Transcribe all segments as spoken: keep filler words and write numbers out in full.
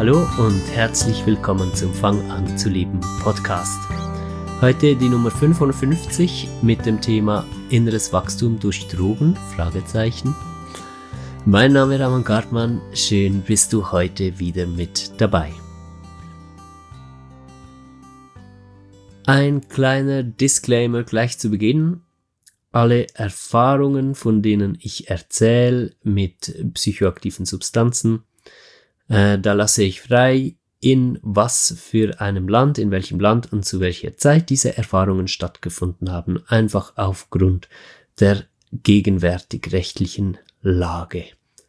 Hallo und herzlich willkommen zum Fang an zu leben Podcast. Heute die Nummer fünfundfünfzig mit dem Thema Inneres Wachstum durch Drogen? Fragezeichen. Mein Name ist Raman Gartmann, schön bist du heute wieder mit dabei. Ein kleiner Disclaimer gleich zu Beginn. Alle Erfahrungen, von denen ich erzähle mit psychoaktiven Substanzen, äh, da lasse ich frei, in was für einem Land, in welchem Land und zu welcher Zeit diese Erfahrungen stattgefunden haben, einfach aufgrund der gegenwärtig rechtlichen Lage.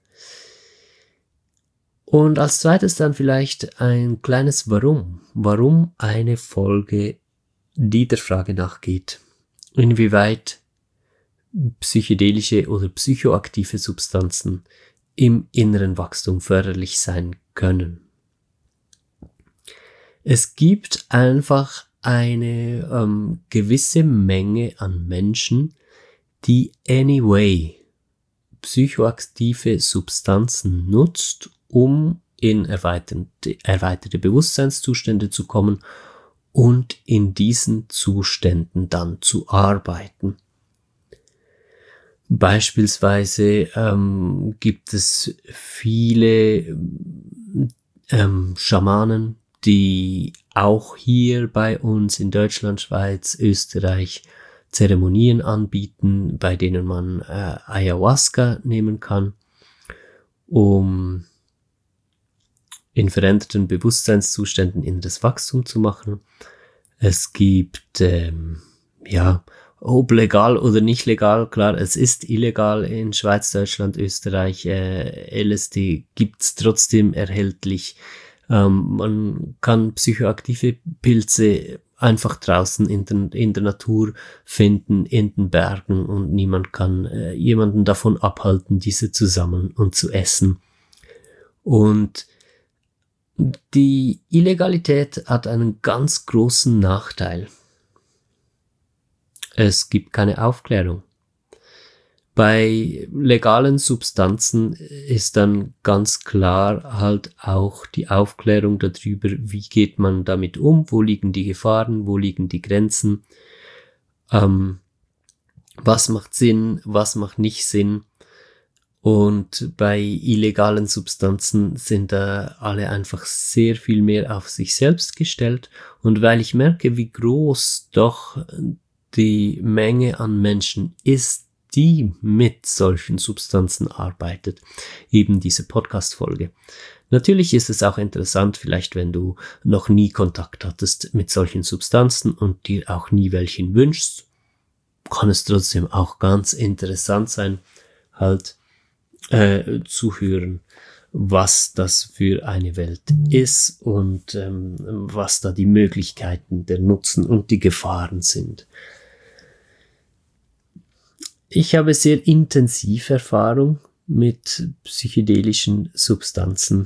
Und als zweites dann vielleicht ein kleines Warum. Warum eine Folge, die der Frage nachgeht, inwieweit psychedelische oder psychoaktive Substanzen im inneren Wachstum förderlich sein können. Es gibt einfach eine ähm, gewisse Menge an Menschen, die anyway psychoaktive Substanzen nutzt, um in erweiterte, erweiterte Bewusstseinszustände zu kommen und in diesen Zuständen dann zu arbeiten. Beispielsweise ähm, gibt es viele ähm, Schamanen, die auch hier bei uns in Deutschland, Schweiz, Österreich Zeremonien anbieten, bei denen man äh, Ayahuasca nehmen kann, um in veränderten Bewusstseinszuständen inneres Wachstum zu machen. Es gibt, ähm, ja, ob legal oder nicht legal, klar, es ist illegal in Schweiz, Deutschland, Österreich, äh, L S D gibt's trotzdem erhältlich. Ähm, man kann psychoaktive Pilze einfach draußen in, den, in der Natur finden, in den Bergen, und niemand kann äh, jemanden davon abhalten, diese zu sammeln und zu essen. Und die Illegalität hat einen ganz großen Nachteil. Es gibt keine Aufklärung. Bei legalen Substanzen ist dann ganz klar halt auch die Aufklärung darüber, wie geht man damit um, wo liegen die Gefahren, wo liegen die Grenzen, ähm, was macht Sinn, was macht nicht Sinn. Und bei illegalen Substanzen sind da alle einfach sehr viel mehr auf sich selbst gestellt. Und weil ich merke, wie groß doch die Menge an Menschen ist, die mit solchen Substanzen arbeitet, eben diese Podcast-Folge. Natürlich ist es auch interessant, vielleicht wenn du noch nie Kontakt hattest mit solchen Substanzen und dir auch nie welchen wünschst, kann es trotzdem auch ganz interessant sein, halt äh, zu hören, was das für eine Welt ist und ähm, was da die Möglichkeiten, der Nutzen und die Gefahren sind. Ich habe sehr intensiv Erfahrung mit psychedelischen Substanzen.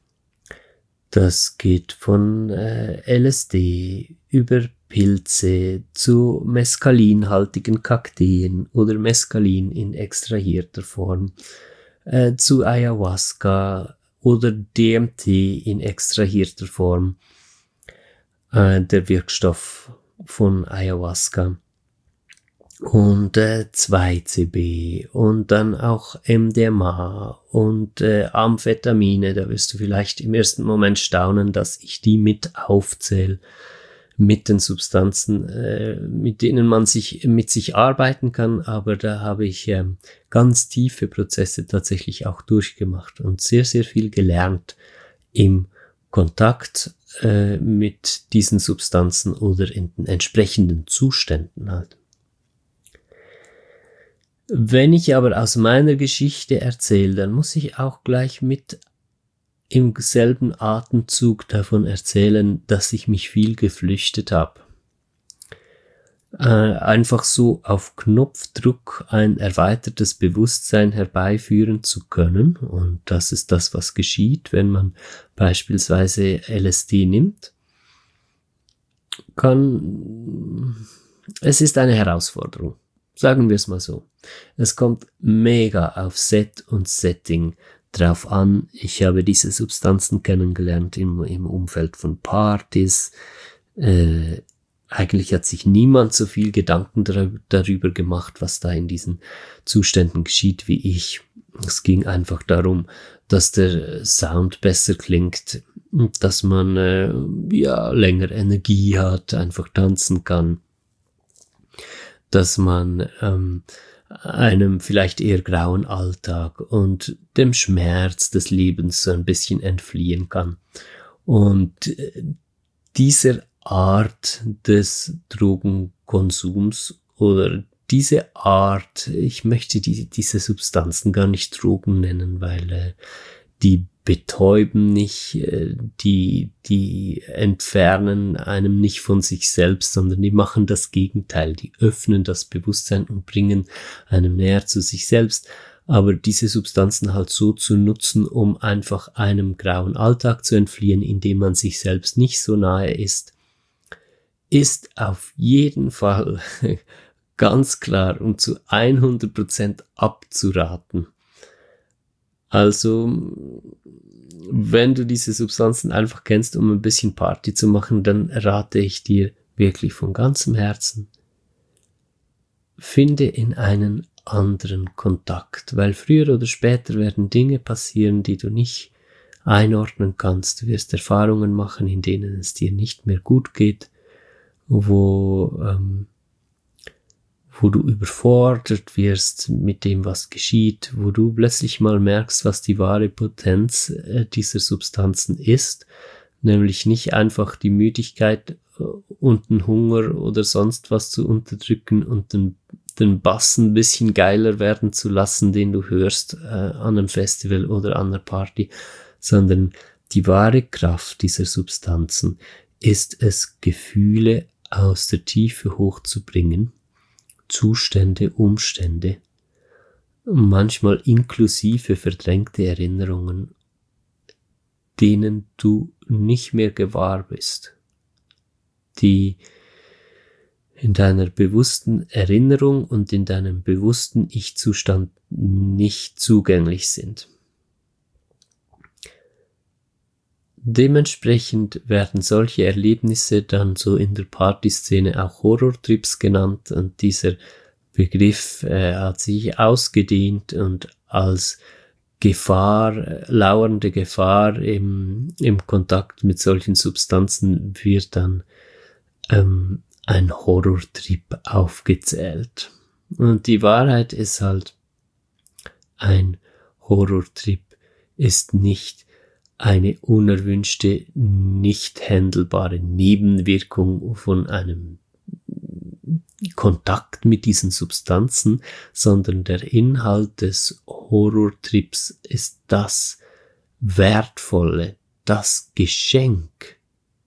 Das geht von äh, L S D über Pilze zu mescalinhaltigen Kakteen oder Mescalin in extrahierter Form, äh, zu Ayahuasca oder D M T in extrahierter Form, äh, der Wirkstoff von Ayahuasca. Und äh, zwei C B und dann auch M D M A und äh, Amphetamine. Da wirst du vielleicht im ersten Moment staunen, dass ich die mit aufzähle, mit den Substanzen, äh, mit denen man sich mit sich arbeiten kann. Aber da habe ich äh, ganz tiefe Prozesse tatsächlich auch durchgemacht und sehr, sehr viel gelernt im Kontakt äh, mit diesen Substanzen oder in den entsprechenden Zuständen halt. Wenn ich aber aus meiner Geschichte erzähle, dann muss ich auch gleich mit im selben Atemzug davon erzählen, dass ich mich viel geflüchtet habe. Äh, einfach so auf Knopfdruck ein erweitertes Bewusstsein herbeiführen zu können. Und das ist das, was geschieht, wenn man beispielsweise L S D nimmt. Kann, es ist eine Herausforderung. Sagen wir es mal so. Es kommt mega auf Set und Setting drauf an. Ich habe diese Substanzen kennengelernt im, im Umfeld von Partys. Äh, eigentlich hat sich niemand so viel Gedanken dar- darüber gemacht, was da in diesen Zuständen geschieht, wie ich. Es ging einfach darum, dass der Sound besser klingt, dass man äh, ja länger Energie hat, einfach tanzen kann, dass man ähm, einem vielleicht eher grauen Alltag und dem Schmerz des Lebens so ein bisschen entfliehen kann. Und äh, dieser Art des Drogenkonsums oder diese Art, ich möchte die, diese Substanzen gar nicht Drogen nennen, weil äh, die betäuben nicht, äh, die, die entfernen einem nicht von sich selbst, sondern die machen das Gegenteil, die öffnen das Bewusstsein und bringen einem näher zu sich selbst. Aber diese Substanzen halt so zu nutzen, um einfach einem grauen Alltag zu entfliehen, indem man sich selbst nicht so nahe ist, ist auf jeden Fall ganz klar und zu hundert Prozent abzuraten. Also, wenn du diese Substanzen einfach kennst, um ein bisschen Party zu machen, dann rate ich dir wirklich von ganzem Herzen, finde in einen anderen Kontakt, weil früher oder später werden Dinge passieren, die du nicht einordnen kannst. Du wirst Erfahrungen machen, in denen es dir nicht mehr gut geht, wo, ähm, wo du überfordert wirst mit dem, was geschieht, wo du plötzlich mal merkst, was die wahre Potenz äh, dieser Substanzen ist, nämlich nicht einfach die Müdigkeit äh, und den Hunger oder sonst was zu unterdrücken und den, den Bass ein bisschen geiler werden zu lassen, den du hörst äh, an einem Festival oder an einer Party, sondern die wahre Kraft dieser Substanzen ist es, Gefühle aus der Tiefe hochzubringen, Zustände, Umstände, manchmal inklusive verdrängte Erinnerungen, denen du nicht mehr gewahr bist, die in deiner bewussten Erinnerung und in deinem bewussten Ich-Zustand nicht zugänglich sind. Dementsprechend werden solche Erlebnisse dann so in der Partyszene auch Horrortrips genannt, und dieser Begriff äh, hat sich ausgedehnt und als Gefahr, lauernde Gefahr im, im Kontakt mit solchen Substanzen wird dann ähm, ein Horrortrip aufgezählt. Und die Wahrheit ist halt, ein Horrortrip ist nicht eine unerwünschte, nicht handelbare Nebenwirkung von einem Kontakt mit diesen Substanzen, sondern der Inhalt des Horrortrips ist das Wertvolle, das Geschenk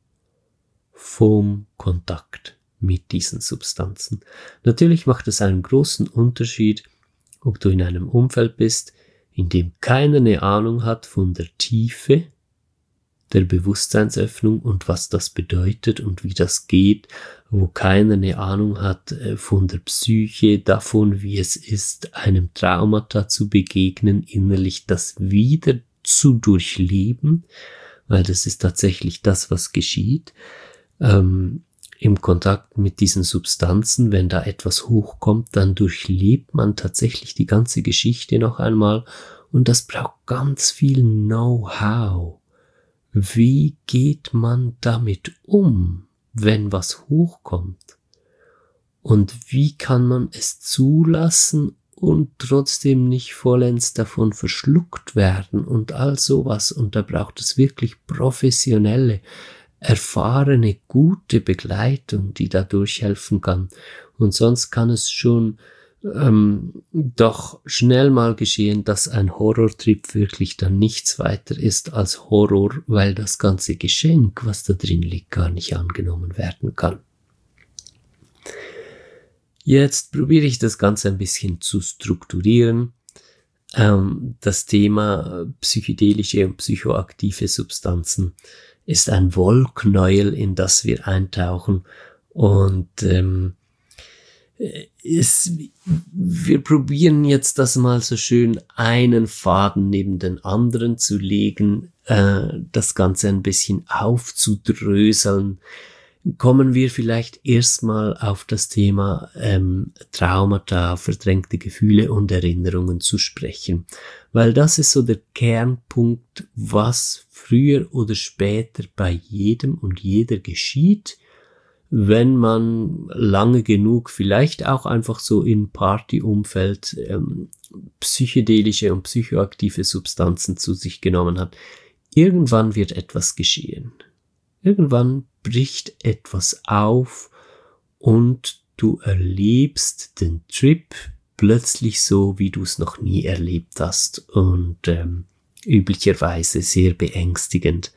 vom Kontakt mit diesen Substanzen. Natürlich macht es einen großen Unterschied, ob du in einem Umfeld bist, in dem keiner eine Ahnung hat von der Tiefe der Bewusstseinsöffnung und was das bedeutet und wie das geht, wo keiner eine Ahnung hat von der Psyche, davon, wie es ist, einem Traumata zu begegnen, innerlich das wieder zu durchleben, weil das ist tatsächlich das, was geschieht, ähm, im Kontakt mit diesen Substanzen. Wenn da etwas hochkommt, dann durchlebt man tatsächlich die ganze Geschichte noch einmal, und das braucht ganz viel Know-how. Wie geht man damit um, wenn was hochkommt? Und wie kann man es zulassen und trotzdem nicht vollends davon verschluckt werden und all sowas? Und da braucht es wirklich professionelle, erfahrene, gute Begleitung, die da durchhelfen kann. Und sonst kann es schon ähm, doch schnell mal geschehen, dass ein Horrortrip wirklich dann nichts weiter ist als Horror, weil das ganze Geschenk, was da drin liegt, gar nicht angenommen werden kann. Jetzt probiere ich das Ganze ein bisschen zu strukturieren. Ähm, das Thema psychedelische und psychoaktive Substanzen ist ein Wollknäuel, in das wir eintauchen, und ähm, es, wir probieren jetzt das mal so schön einen Faden neben den anderen zu legen, äh, das Ganze ein bisschen aufzudröseln. Kommen wir vielleicht erstmal auf das Thema ähm, Traumata, verdrängte Gefühle und Erinnerungen zu sprechen. Weil das ist so der Kernpunkt, was früher oder später bei jedem und jeder geschieht, wenn man lange genug vielleicht auch einfach so im Partyumfeld ähm, psychedelische und psychoaktive Substanzen zu sich genommen hat. Irgendwann wird etwas geschehen. Irgendwann bricht etwas auf und du erlebst den Trip plötzlich so, wie du es noch nie erlebt hast und ähm, üblicherweise sehr beängstigend.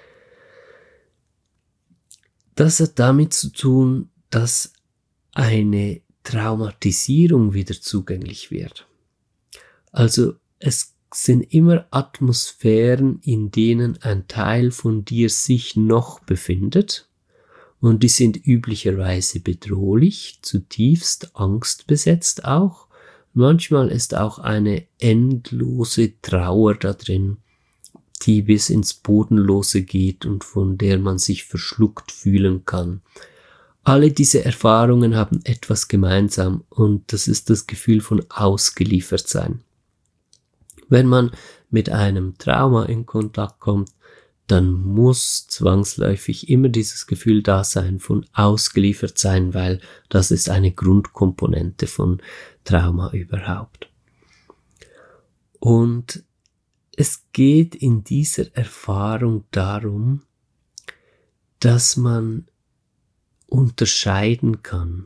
Das hat damit zu tun, dass eine Traumatisierung wieder zugänglich wird. Also es sind immer Atmosphären, in denen ein Teil von dir sich noch befindet und die sind üblicherweise bedrohlich, zutiefst angstbesetzt auch. Manchmal ist auch eine endlose Trauer da drin, die bis ins Bodenlose geht und von der man sich verschluckt fühlen kann. Alle diese Erfahrungen haben etwas gemeinsam und das ist das Gefühl von Ausgeliefertsein. Wenn man mit einem Trauma in Kontakt kommt, dann muss zwangsläufig immer dieses Gefühl da sein von ausgeliefert sein, weil das ist eine Grundkomponente von Trauma überhaupt. Und es geht in dieser Erfahrung darum, dass man unterscheiden kann,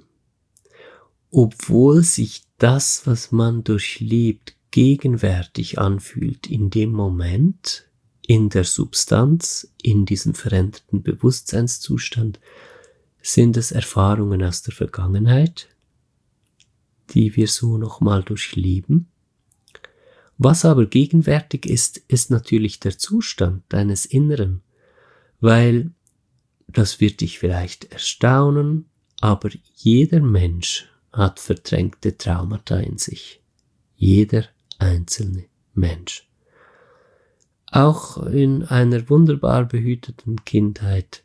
obwohl sich das, was man durchlebt, gegenwärtig anfühlt in dem Moment, in der Substanz, in diesem veränderten Bewusstseinszustand, sind es Erfahrungen aus der Vergangenheit, die wir so nochmal durchleben. Was aber gegenwärtig ist, ist natürlich der Zustand deines Inneren, weil das wird dich vielleicht erstaunen, aber jeder Mensch hat verdrängte Traumata in sich. Jeder einzelne Mensch. Auch in einer wunderbar behüteten Kindheit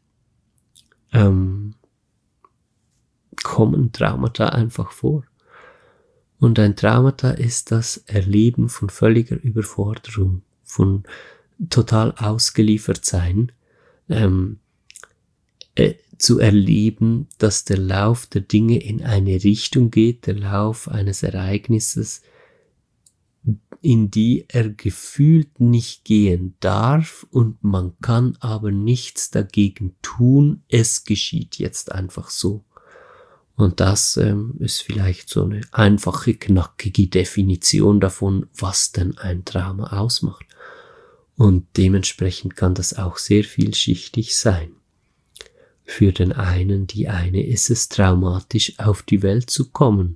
ähm, kommen Traumata einfach vor. Und ein Traumata ist das Erleben von völliger Überforderung, von total ausgeliefert sein, ähm, äh, zu erleben, dass der Lauf der Dinge in eine Richtung geht, der Lauf eines Ereignisses, in die er gefühlt nicht gehen darf und man kann aber nichts dagegen tun, es geschieht jetzt einfach so. Und das ähm, ist vielleicht so eine einfache, knackige Definition davon, was denn ein Trauma ausmacht. Und dementsprechend kann das auch sehr vielschichtig sein. Für den einen, die eine ist es traumatisch, auf die Welt zu kommen.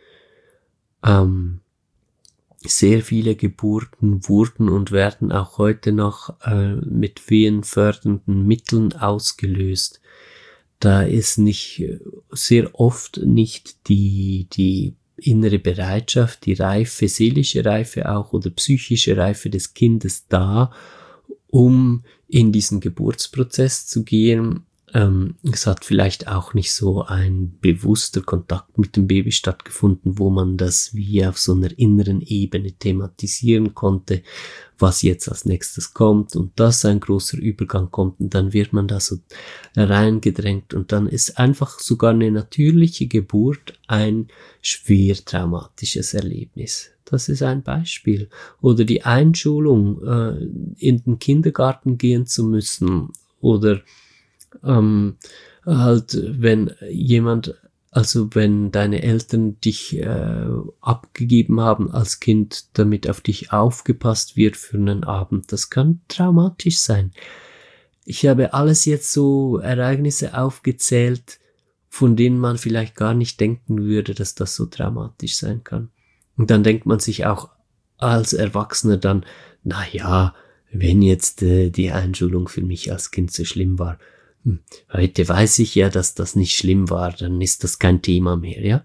Ähm, Sehr viele Geburten wurden und werden auch heute noch äh, mit wehenfördernden Mitteln ausgelöst. Da ist nicht sehr oft nicht die die innere Bereitschaft, die Reife, seelische Reife auch oder psychische Reife des Kindes da, um in diesen Geburtsprozess zu gehen. Ähm, es hat vielleicht auch nicht so ein bewusster Kontakt mit dem Baby stattgefunden, wo man das wie auf so einer inneren Ebene thematisieren konnte, was jetzt als nächstes kommt und dass ein großer Übergang kommt und dann wird man da so reingedrängt und dann ist einfach sogar eine natürliche Geburt ein schwer traumatisches Erlebnis. Das ist ein Beispiel. Oder die Einschulung, äh, in den Kindergarten gehen zu müssen oder Ähm, halt, wenn jemand, also wenn deine Eltern dich äh, abgegeben haben als Kind, damit auf dich aufgepasst wird für einen Abend, das kann traumatisch sein. Ich habe alles jetzt so Ereignisse aufgezählt, von denen man vielleicht gar nicht denken würde, dass das so traumatisch sein kann. Und dann denkt man sich auch als Erwachsener dann, na ja, wenn jetzt äh, die Einschulung für mich als Kind so schlimm war, heute weiß ich ja, dass das nicht schlimm war, dann ist das kein Thema mehr, ja.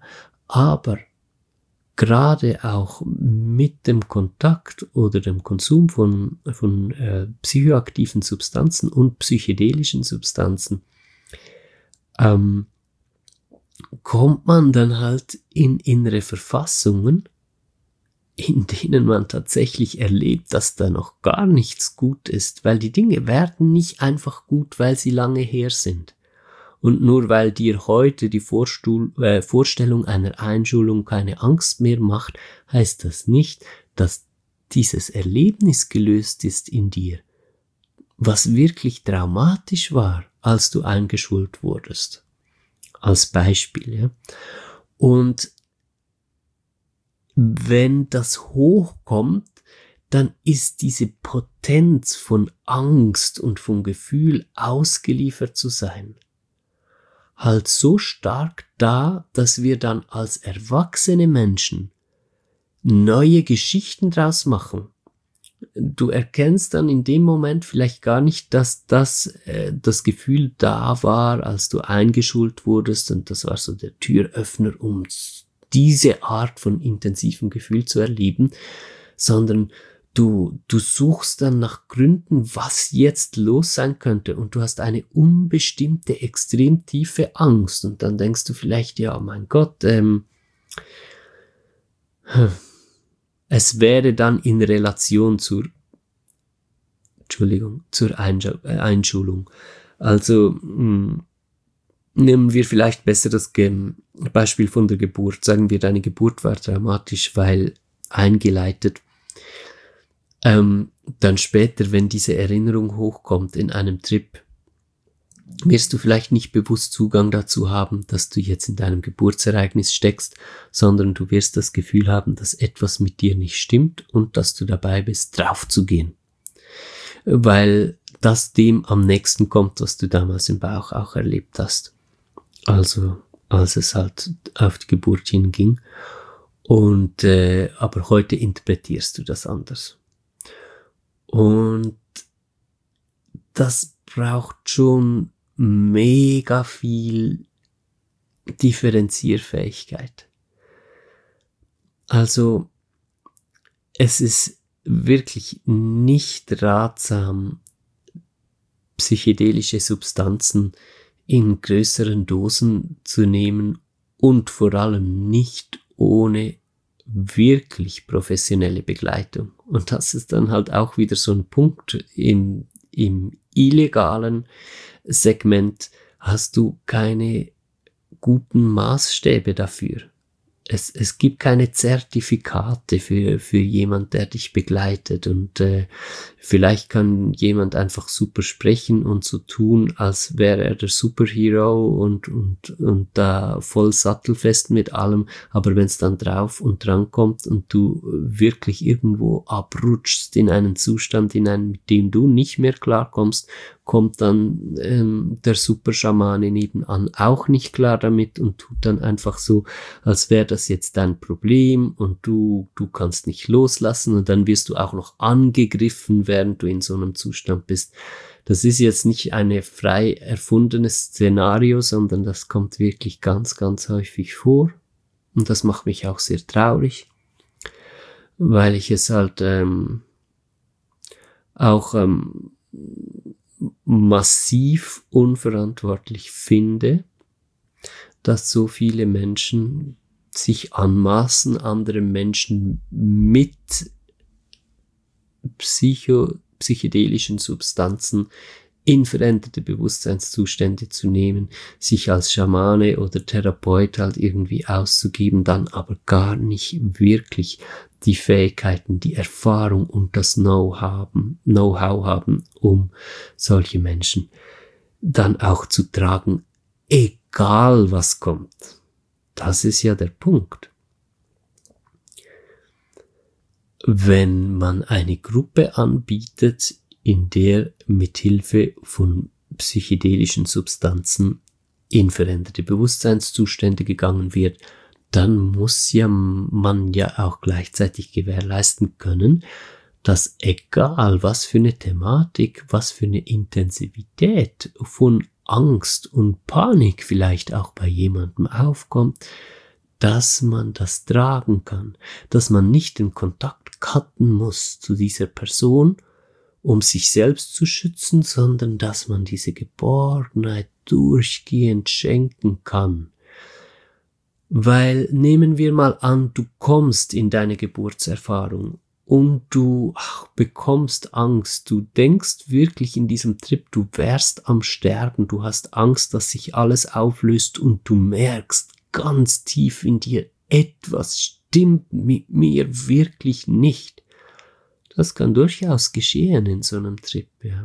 Aber gerade auch mit dem Kontakt oder dem Konsum von, von äh, psychoaktiven Substanzen und psychedelischen Substanzen ähm, kommt man dann halt in innere Verfassungen, in denen man tatsächlich erlebt, dass da noch gar nichts gut ist, weil die Dinge werden nicht einfach gut, weil sie lange her sind. Und nur weil dir heute die Vorstuhl, äh, Vorstellung einer Einschulung keine Angst mehr macht, heißt das nicht, dass dieses Erlebnis gelöst ist in dir, was wirklich traumatisch war, als du eingeschult wurdest. Als Beispiel, ja. Und wenn das hochkommt, dann ist diese Potenz von Angst und vom Gefühl, ausgeliefert zu sein, halt so stark da, dass wir dann als erwachsene Menschen neue Geschichten draus machen. Du erkennst dann in dem Moment vielleicht gar nicht, dass das äh, das Gefühl da war, als du eingeschult wurdest, und das war so der Türöffner, um diese Art von intensivem Gefühl zu erleben, sondern du, du suchst dann nach Gründen, was jetzt los sein könnte, und du hast eine unbestimmte, extrem tiefe Angst, und dann denkst du vielleicht, ja, mein Gott, ähm, es wäre dann in Relation zur, Entschuldigung, zur Einschulung. Also, mh, nehmen wir vielleicht besser das Beispiel von der Geburt. Sagen wir, deine Geburt war traumatisch, weil eingeleitet. Ähm, dann später, wenn diese Erinnerung hochkommt in einem Trip, wirst du vielleicht nicht bewusst Zugang dazu haben, dass du jetzt in deinem Geburtsereignis steckst, sondern du wirst das Gefühl haben, dass etwas mit dir nicht stimmt und dass du dabei bist, draufzugehen. Weil das dem am nächsten kommt, was du damals im Bauch auch erlebt hast. Also, als es halt auf die Geburt hinging. Und, äh, aber heute interpretierst du das anders. Und das braucht schon mega viel Differenzierfähigkeit. Also, es ist wirklich nicht ratsam, psychedelische Substanzen in größeren Dosen zu nehmen und vor allem nicht ohne wirklich professionelle Begleitung. Und das ist dann halt auch wieder so ein Punkt im, im illegalen Segment, hast du keine guten Maßstäbe dafür. Es, es gibt keine Zertifikate für, für jemand, der dich begleitet, und äh, vielleicht kann jemand einfach super sprechen und so tun, als wäre er der Superhero und, und, und da voll sattelfest mit allem, aber wenn es dann drauf und dran kommt und du wirklich irgendwo abrutschst in einen Zustand hinein, mit dem du nicht mehr klarkommst, kommt dann ähm, der Superschamane nebenan auch nicht klar damit und tut dann einfach so, als wäre das jetzt dein Problem und du, du kannst nicht loslassen, und dann wirst du auch noch angegriffen, während du in so einem Zustand bist. Das ist jetzt nicht eine frei erfundenes Szenario, sondern das kommt wirklich ganz, ganz häufig vor, und das macht mich auch sehr traurig, weil ich es halt ähm, auch ähm, massiv unverantwortlich finde, dass so viele Menschen sich anmaßen, andere Menschen mit Psycho, psychedelischen Substanzen in veränderte Bewusstseinszustände zu nehmen, sich als Schamane oder Therapeut halt irgendwie auszugeben, dann aber gar nicht wirklich die Fähigkeiten, die Erfahrung und das Know-how haben, Know-how haben, um solche Menschen dann auch zu tragen, egal was kommt. Das ist ja der Punkt. Wenn man eine Gruppe anbietet, in der mithilfe von psychedelischen Substanzen in veränderte Bewusstseinszustände gegangen wird, dann muss ja man ja auch gleichzeitig gewährleisten können, dass egal was für eine Thematik, was für eine Intensivität von Angst und Panik vielleicht auch bei jemandem aufkommt, dass man das tragen kann, dass man nicht den Kontakt cutten muss zu dieser Person, um sich selbst zu schützen, sondern dass man diese Geborgenheit durchgehend schenken kann. Weil nehmen wir mal an, du kommst in deine Geburtserfahrung und du ach, bekommst Angst, du denkst wirklich in diesem Trip, du wärst am Sterben, du hast Angst, dass sich alles auflöst und du merkst ganz tief in dir, etwas stimmt mit mir wirklich nicht. Das kann durchaus geschehen in so einem Trip, ja.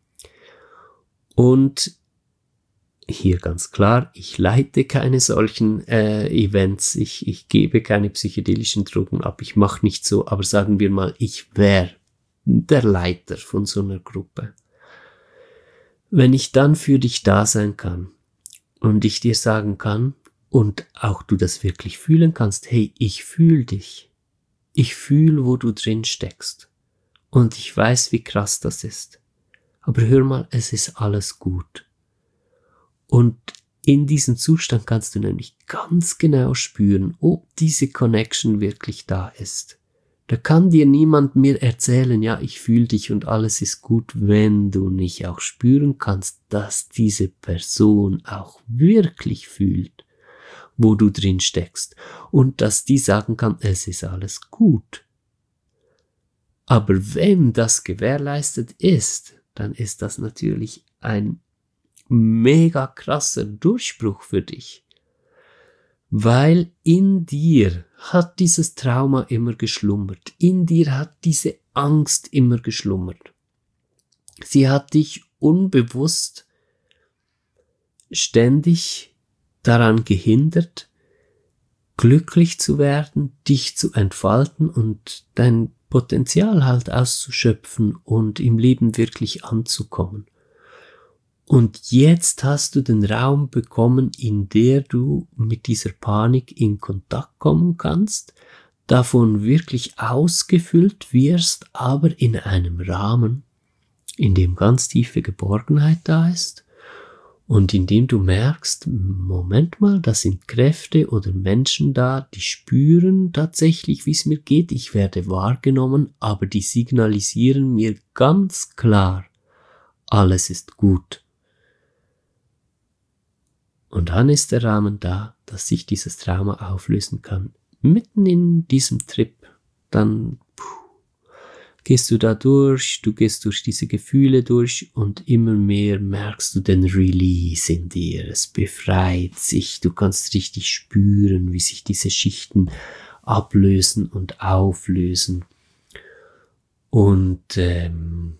Und hier ganz klar, ich leite keine solchen äh, Events, ich, ich gebe keine psychedelischen Drogen ab, ich mache nicht so, aber sagen wir mal, ich wäre der Leiter von so einer Gruppe. Wenn ich dann für dich da sein kann und ich dir sagen kann und auch du das wirklich fühlen kannst, hey, ich fühle dich, ich fühle, wo du drin steckst und ich weiß, wie krass das ist, aber hör mal, es ist alles gut. Und in diesem Zustand kannst du nämlich ganz genau spüren, ob diese Connection wirklich da ist. Da kann dir niemand mehr erzählen, ja, ich fühle dich und alles ist gut, wenn du nicht auch spüren kannst, dass diese Person auch wirklich fühlt, wo du drin steckst und dass die sagen kann, es ist alles gut. Aber wenn das gewährleistet ist, dann ist das natürlich ein mega krasser Durchbruch für dich, weil in dir hat dieses Trauma immer geschlummert, in dir hat diese Angst immer geschlummert. Sie hat dich unbewusst ständig daran gehindert, glücklich zu werden, dich zu entfalten und dein Potenzial halt auszuschöpfen und im Leben wirklich anzukommen. Und jetzt hast du den Raum bekommen, in der du mit dieser Panik in Kontakt kommen kannst, davon wirklich ausgefüllt wirst, aber in einem Rahmen, in dem ganz tiefe Geborgenheit da ist und in dem du merkst, Moment mal, da sind Kräfte oder Menschen da, die spüren tatsächlich, wie es mir geht, ich werde wahrgenommen, aber die signalisieren mir ganz klar, alles ist gut. Und dann ist der Rahmen da, dass sich dieses Trauma auflösen kann. Mitten in diesem Trip, dann puh, gehst du da durch, du gehst durch diese Gefühle durch und immer mehr merkst du den Release in dir. Es befreit sich, du kannst richtig spüren, wie sich diese Schichten ablösen und auflösen. Und ähm,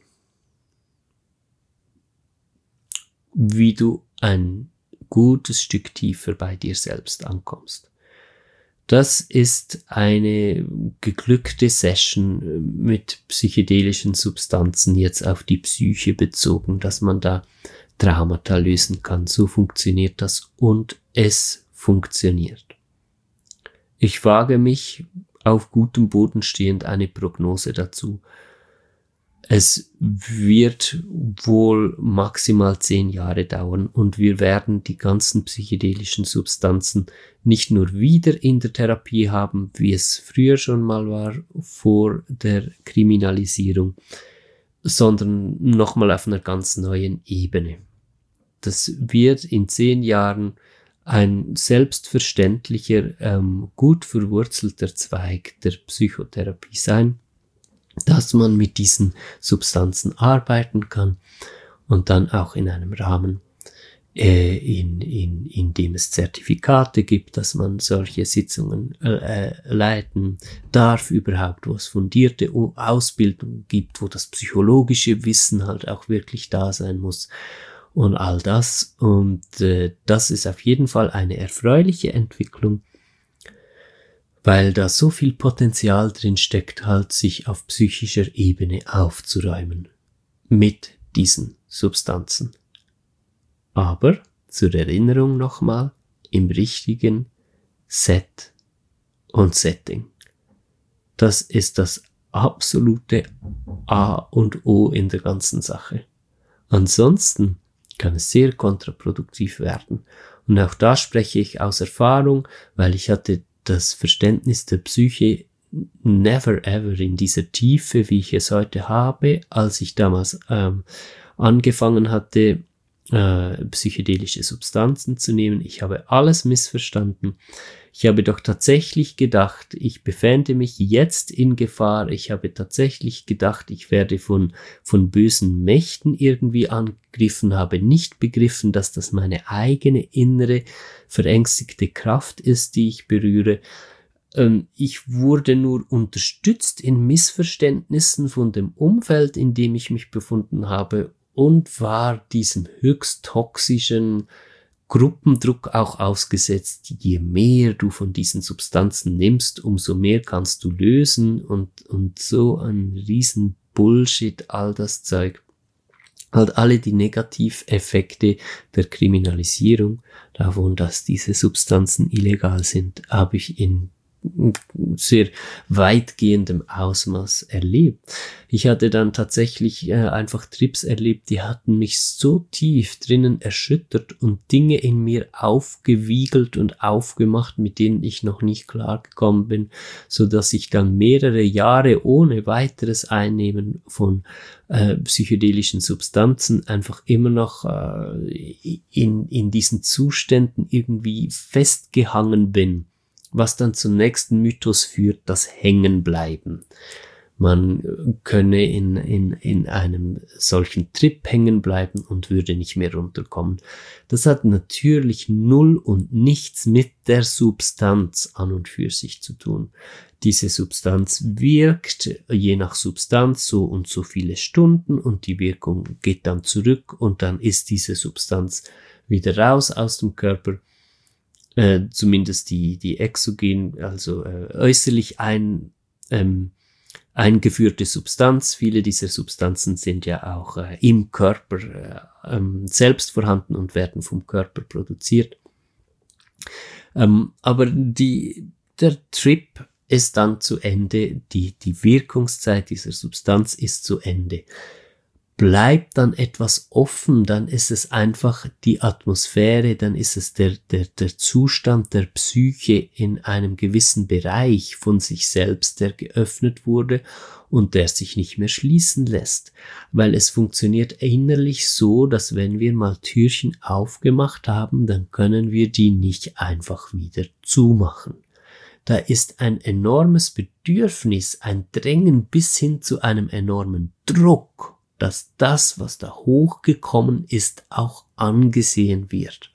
wie du ein gutes Stück tiefer bei dir selbst ankommst. Das ist eine geglückte Session mit psychedelischen Substanzen jetzt auf die Psyche bezogen, dass man da Traumata lösen kann. So funktioniert das und es funktioniert. Ich wage mich auf gutem Boden stehend eine Prognose dazu. Es wird wohl maximal zehn Jahre dauern und wir werden die ganzen psychedelischen Substanzen nicht nur wieder in der Therapie haben, wie es früher schon mal war, vor der Kriminalisierung, sondern nochmal auf einer ganz neuen Ebene. Das wird in zehn Jahren ein selbstverständlicher, ähm, gut verwurzelter Zweig der Psychotherapie sein, dass man mit diesen Substanzen arbeiten kann und dann auch in einem Rahmen, äh, in, in, in dem es Zertifikate gibt, dass man solche Sitzungen äh, leiten darf, überhaupt, wo es fundierte Ausbildung gibt, wo das psychologische Wissen halt auch wirklich da sein muss und all das. Und äh, das ist auf jeden Fall eine erfreuliche Entwicklung, weil da so viel Potenzial drin steckt, halt sich auf psychischer Ebene aufzuräumen mit diesen Substanzen. Aber zur Erinnerung nochmal, im richtigen Set und Setting. Das ist das absolute A und O in der ganzen Sache. Ansonsten kann es sehr kontraproduktiv werden Und auch da spreche ich aus Erfahrung, weil ich hatte das Verständnis der Psyche never ever in dieser Tiefe, wie ich es heute habe, als ich damals ähm, angefangen hatte, äh, psychedelische Substanzen zu nehmen. Ich habe alles missverstanden. Ich habe doch tatsächlich gedacht, ich befände mich jetzt in Gefahr. Ich habe tatsächlich gedacht, ich werde von, von bösen Mächten irgendwie angegriffen, habe nicht begriffen, dass das meine eigene innere verängstigte Kraft ist, die ich berühre. Ähm, ich wurde nur unterstützt in Missverständnissen von dem Umfeld, in dem ich mich befunden habe, und war diesem höchst toxischen Gruppendruck auch ausgesetzt. Je mehr du von diesen Substanzen nimmst, umso mehr kannst du lösen und, und so ein riesen Bullshit, all das Zeug. Halt alle die Negativeffekte der Kriminalisierung, davon, dass diese Substanzen illegal sind, habe ich in sehr weitgehendem Ausmaß erlebt. Ich hatte dann tatsächlich äh, einfach Trips erlebt, die hatten mich so tief drinnen erschüttert und Dinge in mir aufgewiegelt und aufgemacht, mit denen ich noch nicht klargekommen bin, so dass ich dann mehrere Jahre ohne weiteres Einnehmen von äh, psychedelischen Substanzen einfach immer noch äh, in, in diesen Zuständen irgendwie festgehangen bin. Was dann zum nächsten Mythos führt, das Hängenbleiben. Man könne in, in, in einem solchen Trip hängen bleiben und würde nicht mehr runterkommen. Das hat natürlich null und nichts mit der Substanz an und für sich zu tun. Diese Substanz wirkt je nach Substanz so und so viele Stunden und die Wirkung geht dann zurück und dann ist diese Substanz wieder raus aus dem Körper. Äh, zumindest die, die exogen, also äh, äußerlich ein, ähm, eingeführte Substanz. Viele dieser Substanzen sind ja auch äh, im Körper äh, ähm, selbst vorhanden und werden vom Körper produziert. Ähm, aber die, der Trip ist dann zu Ende, die, die Wirkungszeit dieser Substanz ist zu Ende. Bleibt dann etwas offen, dann ist es einfach die Atmosphäre, dann ist es der, der, der Zustand der Psyche in einem gewissen Bereich von sich selbst, der geöffnet wurde und der sich nicht mehr schließen lässt. Weil es funktioniert innerlich so, dass wenn wir mal Türchen aufgemacht haben, dann können wir die nicht einfach wieder zumachen. Da ist ein enormes Bedürfnis, ein Drängen bis hin zu einem enormen Druck, dass das, was da hochgekommen ist, auch angesehen wird.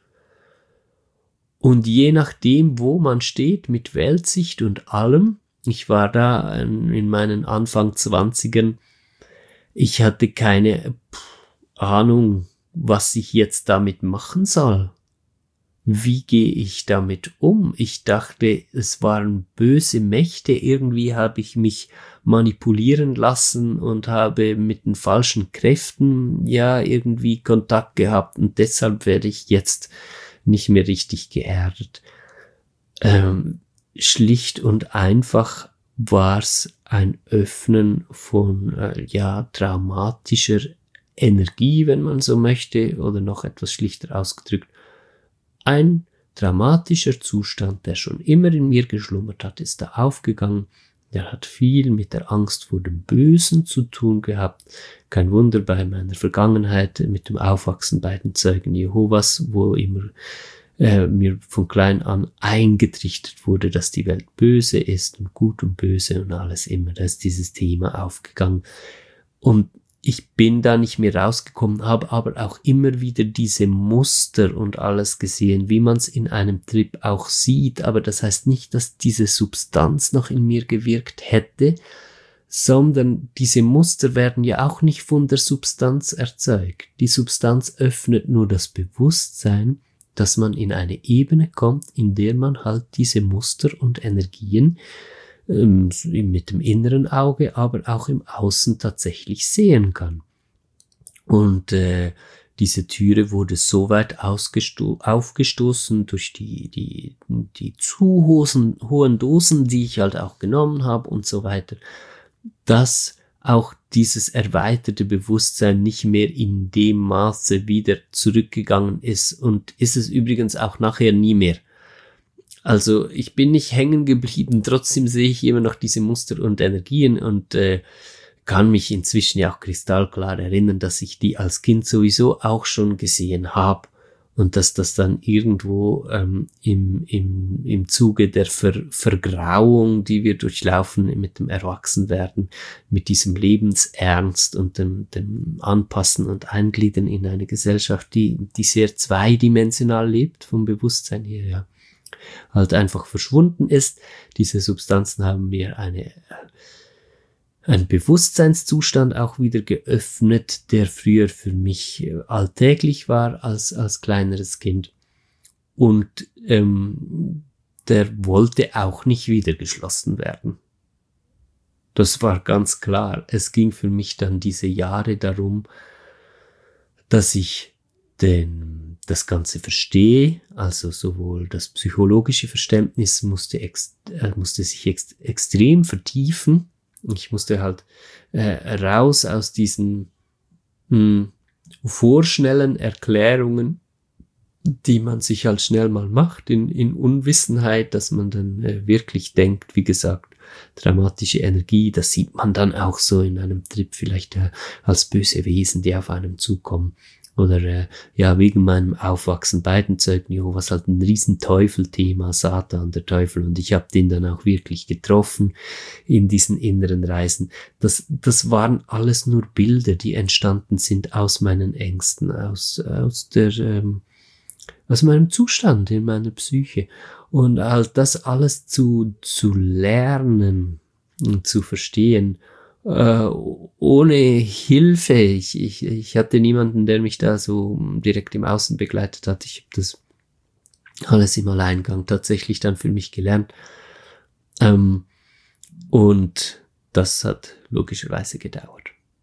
Und je nachdem, wo man steht, mit Weltsicht und allem, ich war da in meinen Anfang Zwanzigern, ich hatte keine Ahnung, was ich jetzt damit machen soll. Wie gehe ich damit um? Ich dachte, es waren böse Mächte. Irgendwie habe ich mich manipulieren lassen und habe mit den falschen Kräften ja irgendwie Kontakt gehabt und deshalb werde ich jetzt nicht mehr richtig geerdet. Ähm, schlicht und einfach war es ein Öffnen von äh, ja traumatischer Energie, wenn man so möchte, oder noch etwas schlichter ausgedrückt. Ein dramatischer Zustand, der schon immer in mir geschlummert hat, ist da aufgegangen. Der hat viel mit der Angst vor dem Bösen zu tun gehabt. Kein Wunder bei meiner Vergangenheit mit dem Aufwachsen bei den Zeugen Jehovas, wo immer äh, mir von klein an eingetrichtert wurde, dass die Welt böse ist und gut und böse und alles immer. Da ist dieses Thema aufgegangen. Und ich bin da nicht mehr rausgekommen, habe aber auch immer wieder diese Muster und alles gesehen, wie man es in einem Trip auch sieht. Aber das heißt nicht, dass diese Substanz noch in mir gewirkt hätte, sondern diese Muster werden ja auch nicht von der Substanz erzeugt. Die Substanz öffnet nur das Bewusstsein, dass man in eine Ebene kommt, in der man halt diese Muster und Energien mit dem inneren Auge, aber auch im Außen tatsächlich sehen kann. Und äh, diese Türe wurde so weit ausgesto- aufgestoßen durch die, die, die zu hohen, hohen Dosen, die ich halt auch genommen habe und so weiter, dass auch dieses erweiterte Bewusstsein nicht mehr in dem Maße wieder zurückgegangen ist und ist es übrigens auch nachher nie mehr. Also ich bin nicht hängen geblieben, trotzdem sehe ich immer noch diese Muster und Energien und äh, kann mich inzwischen ja auch kristallklar erinnern, dass ich die als Kind sowieso auch schon gesehen habe. Und dass das dann irgendwo ähm, im, im, im Zuge der Ver, Vergrauung, die wir durchlaufen mit dem Erwachsenwerden, mit diesem Lebensernst und dem, dem Anpassen und Eingliedern in eine Gesellschaft, die, die sehr zweidimensional lebt, vom Bewusstsein her, ja, halt einfach verschwunden ist. Diese Substanzen haben mir eine ein Bewusstseinszustand auch wieder geöffnet, der früher für mich alltäglich war als als kleineres Kind. Und ähm, der wollte auch nicht wieder geschlossen werden. Das war ganz klar. Es ging für mich dann diese Jahre darum, dass ich den, das Ganze verstehe, also sowohl das psychologische Verständnis musste, ex, äh, musste sich ex, extrem vertiefen. Ich musste halt äh, raus aus diesen mh, vorschnellen Erklärungen, die man sich halt schnell mal macht, in, in Unwissenheit, dass man dann äh, wirklich denkt, wie gesagt, dramatische Energie, das sieht man dann auch so in einem Trip vielleicht äh, als böse Wesen, die auf einem zukommen. Oder äh, ja, wegen meinem Aufwachsen bei den Zeugen Jehovas halt ein riesen Teufel-Thema, Satan, der Teufel. Und ich habe den dann auch wirklich getroffen in diesen inneren Reisen. Das, das waren alles nur Bilder, die entstanden sind aus meinen Ängsten, aus, aus der, ähm, aus meinem Zustand in meiner Psyche. Und halt das alles zu, zu lernen und zu verstehen, Uh, ohne Hilfe. Ich, ich, ich hatte niemanden, der mich da so direkt im Außen begleitet hat. Ich habe das alles im Alleingang tatsächlich dann für mich gelernt. Um, und das hat logischerweise gedauert.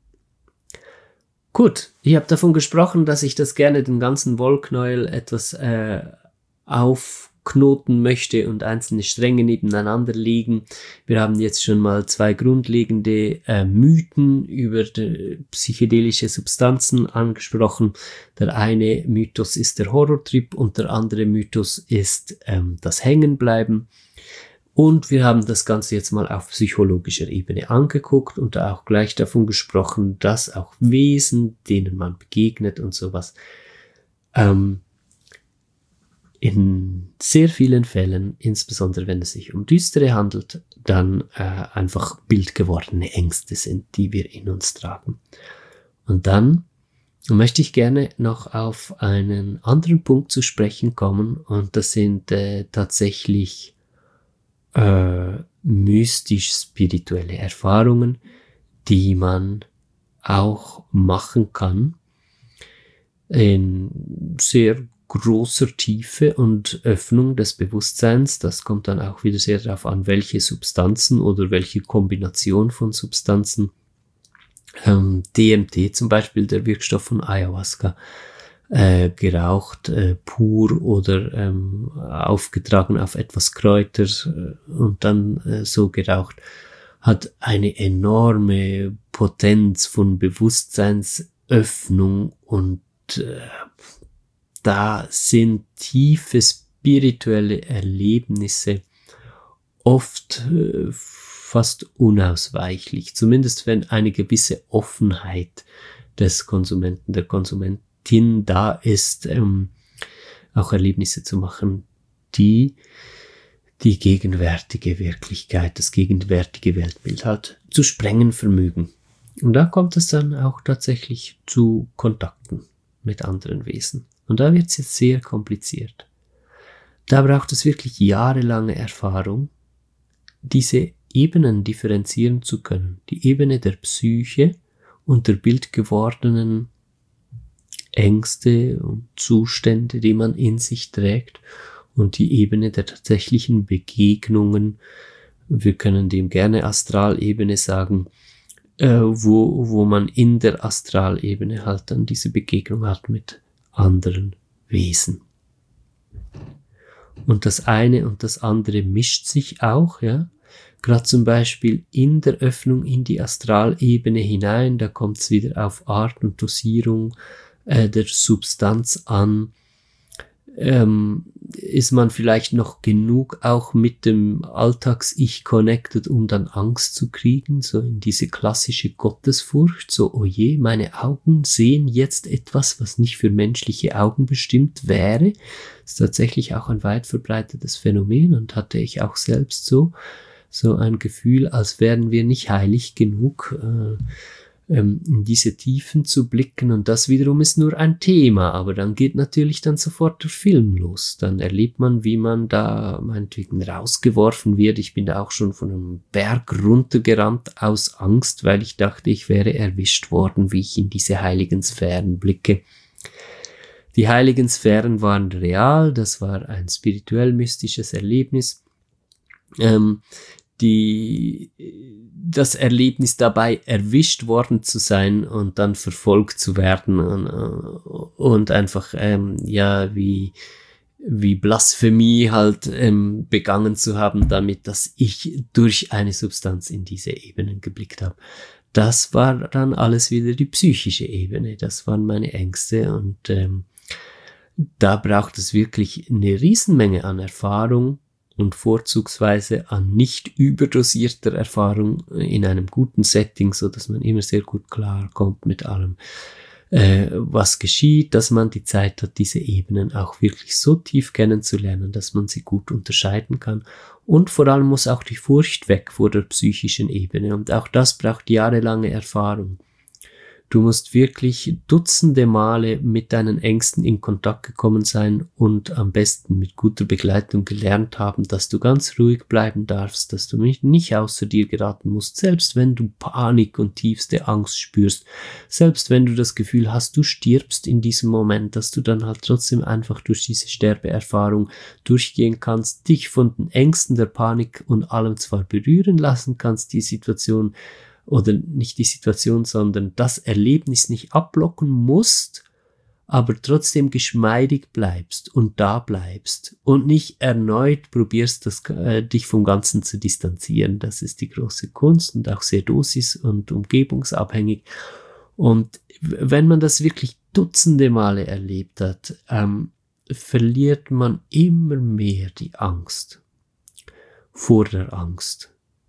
Gut, ich habe davon gesprochen, dass ich das gerne den ganzen Wollknäuel etwas äh, aufknoten möchte und einzelne Stränge nebeneinander liegen. Wir haben jetzt schon mal zwei grundlegende äh, Mythen über die psychedelische Substanzen angesprochen. Der eine Mythos ist der Horrortrip und der andere Mythos ist ähm, das Hängenbleiben. Und wir haben das Ganze jetzt mal auf psychologischer Ebene angeguckt und auch gleich davon gesprochen, dass auch Wesen, denen man begegnet und sowas, ähm, in sehr vielen Fällen, insbesondere wenn es sich um Düstere handelt, dann äh, einfach bildgewordene Ängste sind, die wir in uns tragen. Und dann möchte ich gerne noch auf einen anderen Punkt zu sprechen kommen, und das sind äh, tatsächlich äh, mystisch-spirituelle Erfahrungen, die man auch machen kann in sehr großer Tiefe und Öffnung des Bewusstseins. Das kommt dann auch wieder sehr darauf an, welche Substanzen oder welche Kombination von Substanzen. Ähm, D M T zum Beispiel, der Wirkstoff von Ayahuasca, äh, geraucht, äh, pur oder ähm, aufgetragen auf etwas Kräuter äh, und dann äh, so geraucht, hat eine enorme Potenz von Bewusstseinsöffnung und äh, da sind tiefe spirituelle Erlebnisse oft äh, fast unausweichlich, zumindest wenn eine gewisse Offenheit des Konsumenten, der Konsumentin da ist, ähm, auch Erlebnisse zu machen, die die gegenwärtige Wirklichkeit, das gegenwärtige Weltbild halt zu sprengen vermögen. Und da kommt es dann auch tatsächlich zu Kontakten mit anderen Wesen. Und da wird es jetzt sehr kompliziert. Da braucht es wirklich jahrelange Erfahrung, diese Ebenen differenzieren zu können. Die Ebene der Psyche und der bildgewordenen Ängste und Zustände, die man in sich trägt, und die Ebene der tatsächlichen Begegnungen. Wir können dem gerne Astralebene sagen, äh, wo, wo man in der Astralebene halt dann diese Begegnung hat mit anderen Wesen. Und das eine und das andere mischt sich auch, ja. Gerade zum Beispiel in der Öffnung in die Astralebene hinein, da kommt es wieder auf Art und Dosierung äh, der Substanz an. Ähm, ist man vielleicht noch genug auch mit dem Alltags-Ich connected, um dann Angst zu kriegen, so in diese klassische Gottesfurcht, so, oh je, meine Augen sehen jetzt etwas, was nicht für menschliche Augen bestimmt wäre. Das ist tatsächlich auch ein weit verbreitetes Phänomen und hatte ich auch selbst so, so ein Gefühl, als wären wir nicht heilig genug, äh, in diese Tiefen zu blicken, und das wiederum ist nur ein Thema, aber dann geht natürlich dann sofort der Film los. Dann erlebt man, wie man da meinetwegen rausgeworfen wird. Ich bin da auch schon von einem Berg runtergerannt aus Angst, weil ich dachte, ich wäre erwischt worden, wie ich in diese heiligen Sphären blicke. Die heiligen Sphären waren real, das war ein spirituell-mystisches Erlebnis. Ähm, die, das Erlebnis dabei, erwischt worden zu sein und dann verfolgt zu werden und, und einfach, ähm, ja, wie, wie Blasphemie halt ähm, begangen zu haben damit, dass ich durch eine Substanz in diese Ebenen geblickt habe. Das war dann alles wieder die psychische Ebene, das waren meine Ängste, und ähm, da braucht es wirklich eine Riesenmenge an Erfahrung und vorzugsweise an nicht überdosierter Erfahrung in einem guten Setting, so dass man immer sehr gut klarkommt mit allem, äh, was geschieht, dass man die Zeit hat, diese Ebenen auch wirklich so tief kennenzulernen, dass man sie gut unterscheiden kann. Und vor allem muss auch die Furcht weg vor der psychischen Ebene, und auch das braucht jahrelange Erfahrung. Du musst wirklich dutzende Male mit deinen Ängsten in Kontakt gekommen sein und am besten mit guter Begleitung gelernt haben, dass du ganz ruhig bleiben darfst, dass du nicht außer dir geraten musst, selbst wenn du Panik und tiefste Angst spürst, selbst wenn du das Gefühl hast, du stirbst in diesem Moment, dass du dann halt trotzdem einfach durch diese Sterbeerfahrung durchgehen kannst, dich von den Ängsten, der Panik und allem zwar berühren lassen kannst, die Situation, oder nicht die Situation, sondern das Erlebnis nicht abblocken musst, aber trotzdem geschmeidig bleibst und da bleibst und nicht erneut probierst, das, äh, dich vom Ganzen zu distanzieren. Das ist die große Kunst und auch sehr dosis- und umgebungsabhängig. Und wenn man das wirklich dutzende Male erlebt hat, ähm, verliert man immer mehr die Angst vor der Angst.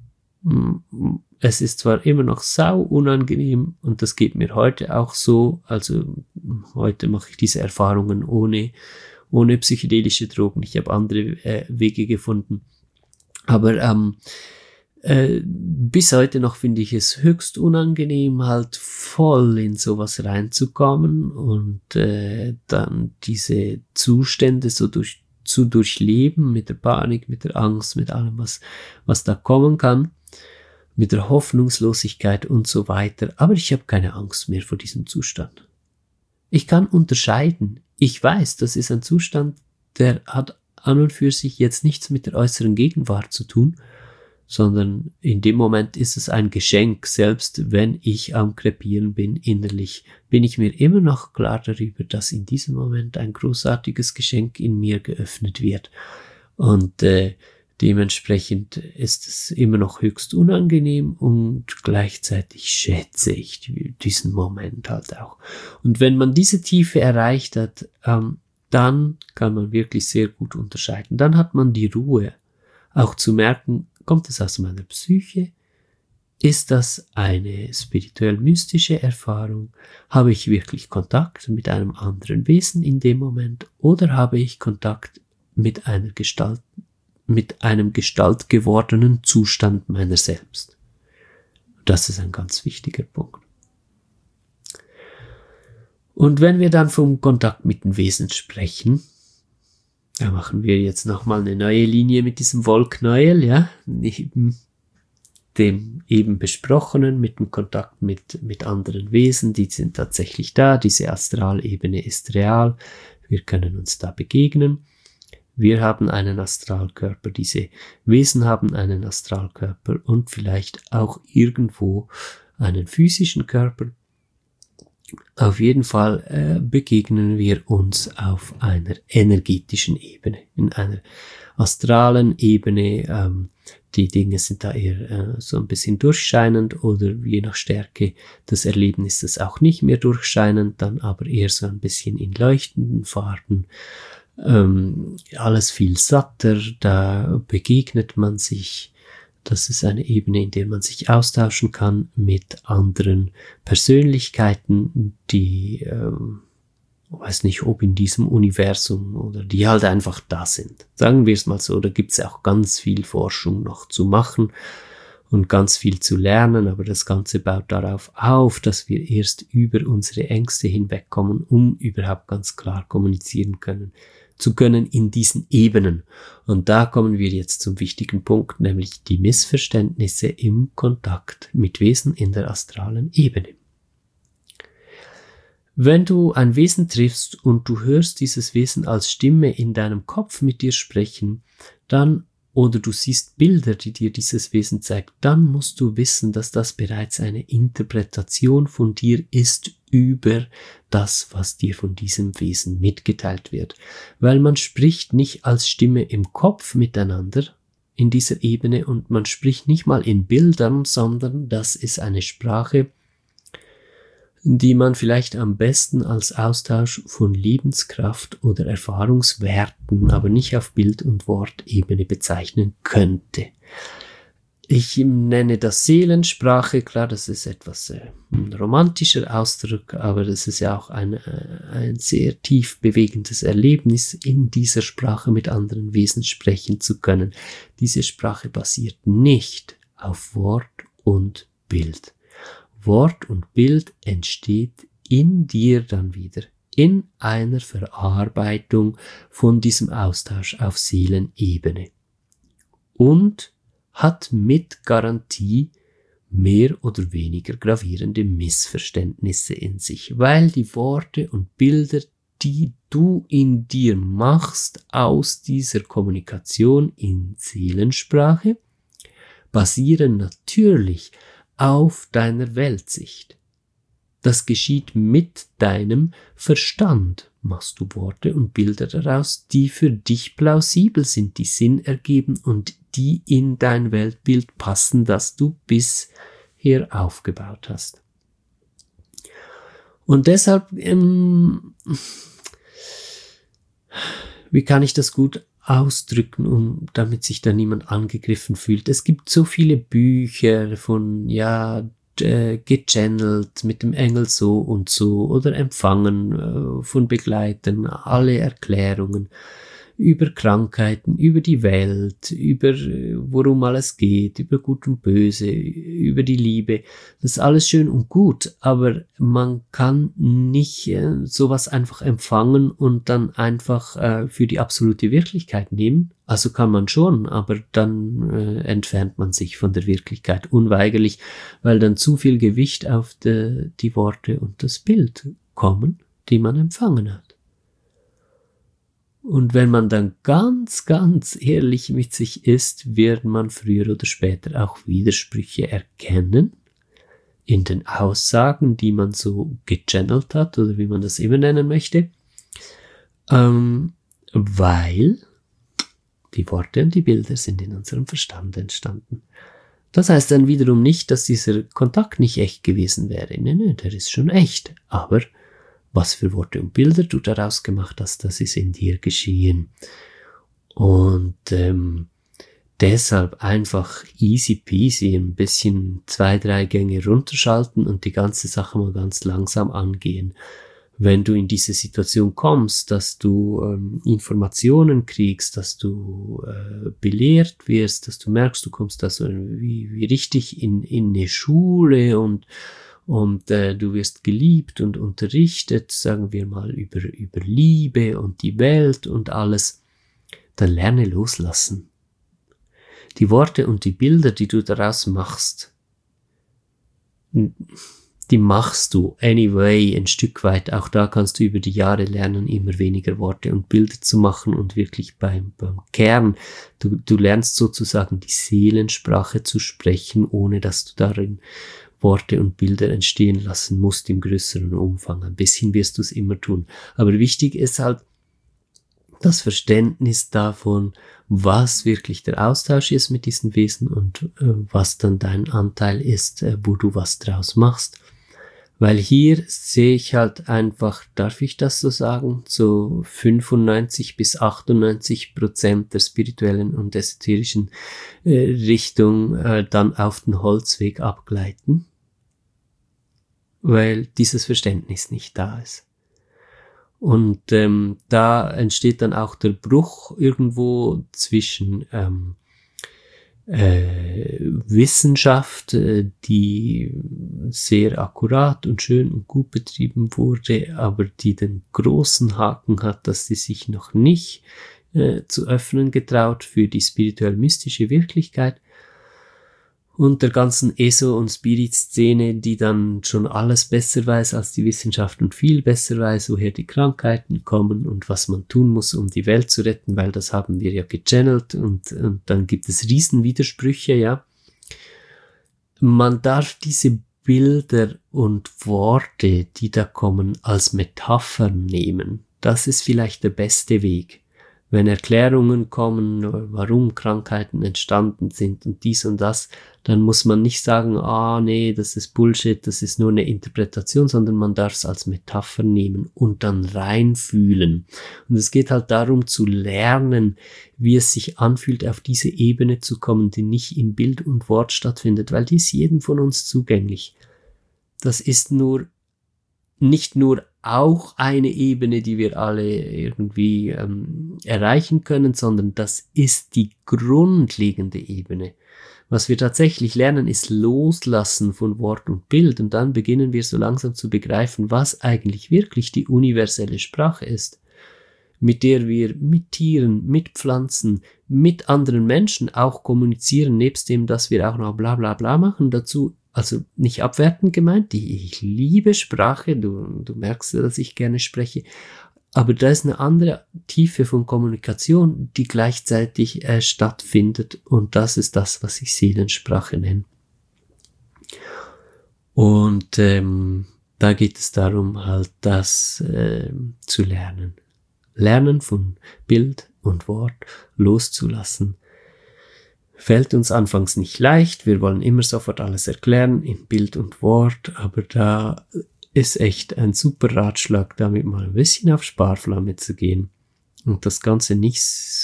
Es ist zwar immer noch sau unangenehm, und das geht mir heute auch so, also heute mache ich diese Erfahrungen ohne, ohne psychedelische Drogen, ich habe andere äh, Wege gefunden, aber ähm, äh, bis heute noch finde ich es höchst unangenehm, halt voll in sowas reinzukommen und äh, dann diese Zustände so durch, zu durchleben, mit der Panik, mit der Angst, mit allem, was, was da kommen kann, mit der Hoffnungslosigkeit und so weiter. Aber ich habe keine Angst mehr vor diesem Zustand. Ich kann unterscheiden. Ich weiß, das ist ein Zustand, der hat an und für sich jetzt nichts mit der äußeren Gegenwart zu tun, sondern in dem Moment ist es ein Geschenk. Selbst wenn ich am Krepieren bin innerlich, bin ich mir immer noch klar darüber, dass in diesem Moment ein großartiges Geschenk in mir geöffnet wird. Und äh, dementsprechend ist es immer noch höchst unangenehm, und gleichzeitig schätze ich diesen Moment halt auch. Und wenn man diese Tiefe erreicht hat, ähm, dann kann man wirklich sehr gut unterscheiden. Dann hat man die Ruhe, auch zu merken, kommt es aus meiner Psyche? Ist das eine spirituell-mystische Erfahrung? Habe ich wirklich Kontakt mit einem anderen Wesen in dem Moment? Oder habe ich Kontakt mit einer Gestalt, mit einem gestaltgewordenen Zustand meiner selbst? Das ist ein ganz wichtiger Punkt. Und wenn wir dann vom Kontakt mit den Wesen sprechen, da machen wir jetzt nochmal eine neue Linie mit diesem Wollknäuel, ja, neben dem eben besprochenen, mit dem Kontakt mit, mit anderen Wesen, die sind tatsächlich da, diese Astralebene ist real, wir können uns da begegnen. Wir haben einen Astralkörper, diese Wesen haben einen Astralkörper und vielleicht auch irgendwo einen physischen Körper. Auf jeden Fall äh, begegnen wir uns auf einer energetischen Ebene, in einer astralen Ebene. Ähm, die Dinge sind da eher äh, so ein bisschen durchscheinend oder je nach Stärke des Erlebnisses auch nicht mehr durchscheinend, dann aber eher so ein bisschen in leuchtenden Farben. Ähm, alles viel satter, da begegnet man sich. Das ist eine Ebene, in der man sich austauschen kann mit anderen Persönlichkeiten, die, ähm, weiß nicht, ob in diesem Universum oder die halt einfach da sind. Sagen wir es mal so, da gibt es auch ganz viel Forschung noch zu machen und ganz viel zu lernen, aber das Ganze baut darauf auf, dass wir erst über unsere Ängste hinwegkommen, um überhaupt ganz klar kommunizieren können. zu können in diesen Ebenen. Und da kommen wir jetzt zum wichtigen Punkt, nämlich die Missverständnisse im Kontakt mit Wesen in der astralen Ebene. Wenn du ein Wesen triffst und du hörst dieses Wesen als Stimme in deinem Kopf mit dir sprechen, dann oder du siehst Bilder, die dir dieses Wesen zeigt, dann musst du wissen, dass das bereits eine Interpretation von dir ist über das, was dir von diesem Wesen mitgeteilt wird. Weil man spricht nicht als Stimme im Kopf miteinander in dieser Ebene und man spricht nicht mal in Bildern, sondern das ist eine Sprache, die man vielleicht am besten als Austausch von Lebenskraft oder Erfahrungswerten, aber nicht auf Bild- und Wortebene bezeichnen könnte. Ich nenne das Seelensprache, klar, das ist etwas äh, ein romantischer Ausdruck, aber das ist ja auch ein, äh, ein sehr tief bewegendes Erlebnis, in dieser Sprache mit anderen Wesen sprechen zu können. Diese Sprache basiert nicht auf Wort und Bild. Wort und Bild entsteht in dir dann wieder in einer Verarbeitung von diesem Austausch auf Seelenebene und hat mit Garantie mehr oder weniger gravierende Missverständnisse in sich, weil die Worte und Bilder, die du in dir machst aus dieser Kommunikation in Seelensprache, basieren natürlich auf deiner Weltsicht. Das geschieht mit deinem Verstand. Machst du Worte und Bilder daraus, die für dich plausibel sind, die Sinn ergeben und die in dein Weltbild passen, das du bisher aufgebaut hast. Und deshalb, ähm, wie kann ich das gut ausdrücken, um, damit sich da niemand angegriffen fühlt. Es gibt so viele Bücher von, ja, äh, gechannelt mit dem Engel so und so oder empfangen äh, von Begleitern, alle Erklärungen über Krankheiten, über die Welt, über äh, worum alles geht, über Gut und Böse, über die Liebe. Das ist alles schön und gut, aber man kann nicht äh, sowas einfach empfangen und dann einfach äh, für die absolute Wirklichkeit nehmen. Also kann man schon, aber dann äh, entfernt man sich von der Wirklichkeit unweigerlich, weil dann zu viel Gewicht auf de, die Worte und das Bild kommen, die man empfangen hat. Und wenn man dann ganz, ganz ehrlich mit sich ist, wird man früher oder später auch Widersprüche erkennen in den Aussagen, die man so gechannelt hat oder wie man das immer nennen möchte, ähm, weil die Worte und die Bilder sind in unserem Verstand entstanden. Das heißt dann wiederum nicht, dass dieser Kontakt nicht echt gewesen wäre. Nein, nein, der ist schon echt. Aber was für Worte und Bilder du daraus gemacht hast, das ist in dir geschehen. Und ähm, deshalb einfach easy peasy ein bisschen zwei, drei Gänge runterschalten und die ganze Sache mal ganz langsam angehen. Wenn du in diese Situation kommst, dass du ähm, Informationen kriegst, dass du äh, belehrt wirst, dass du merkst, du kommst da so wie, wie richtig in, in eine Schule und Und äh, du wirst geliebt und unterrichtet, sagen wir mal, über, über Liebe und die Welt und alles, dann lerne loslassen. Die Worte und die Bilder, die du daraus machst, die machst du anyway ein Stück weit. Auch da kannst du über die Jahre lernen, immer weniger Worte und Bilder zu machen und wirklich beim, beim Kern. Du, du lernst sozusagen die Seelensprache zu sprechen, ohne dass du darin Worte und Bilder entstehen lassen musst im größeren Umfang. Ein bisschen wirst du es immer tun. Aber wichtig ist halt, das Verständnis davon, was wirklich der Austausch ist mit diesen Wesen und äh, was dann dein Anteil ist, äh, wo du was draus machst. Weil hier sehe ich halt einfach, darf ich das so sagen, so fünfundneunzig bis achtundneunzig Prozent der spirituellen und esoterischen äh, Richtung äh, dann auf den Holzweg abgleiten, weil dieses Verständnis nicht da ist. Und ähm, da entsteht dann auch der Bruch irgendwo zwischen ähm, äh, Wissenschaft, äh, die sehr akkurat und schön und gut betrieben wurde, aber die den großen Haken hat, dass sie sich noch nicht äh, zu öffnen getraut für die spirituell-mystische Wirklichkeit. Und der ganzen ESO- und Spirit-Szene, die dann schon alles besser weiß als die Wissenschaft und viel besser weiß, woher die Krankheiten kommen und was man tun muss, um die Welt zu retten, weil das haben wir ja gechannelt und, und dann gibt es Riesenwidersprüche, ja. Man darf diese Bilder und Worte, die da kommen, als Metaphern nehmen. Das ist vielleicht der beste Weg. Wenn Erklärungen kommen, warum Krankheiten entstanden sind und dies und das, dann muss man nicht sagen, ah nee, das ist Bullshit, das ist nur eine Interpretation, sondern man darf es als Metapher nehmen und dann reinfühlen. Und es geht halt darum zu lernen, wie es sich anfühlt, auf diese Ebene zu kommen, die nicht in Bild und Wort stattfindet, weil die ist jedem von uns zugänglich. Das ist nur nicht nur auch eine Ebene, die wir alle irgendwie ähm, erreichen können, sondern das ist die grundlegende Ebene. Was wir tatsächlich lernen, ist Loslassen von Wort und Bild und dann beginnen wir so langsam zu begreifen, was eigentlich wirklich die universelle Sprache ist, mit der wir mit Tieren, mit Pflanzen, mit anderen Menschen auch kommunizieren, nebst dem, dass wir auch noch bla bla bla machen dazu. Also nicht abwertend gemeint, ich liebe Sprache, du, du merkst ja, dass ich gerne spreche, aber da ist eine andere Tiefe von Kommunikation, die gleichzeitig äh, stattfindet und das ist das, was ich Seelensprache nenne. Und ähm, da geht es darum, halt das äh, zu lernen. Lernen von Bild und Wort loszulassen. Fällt uns anfangs nicht leicht, wir wollen immer sofort alles erklären in Bild und Wort, aber da ist echt ein super Ratschlag, damit mal ein bisschen auf Sparflamme zu gehen und das Ganze nicht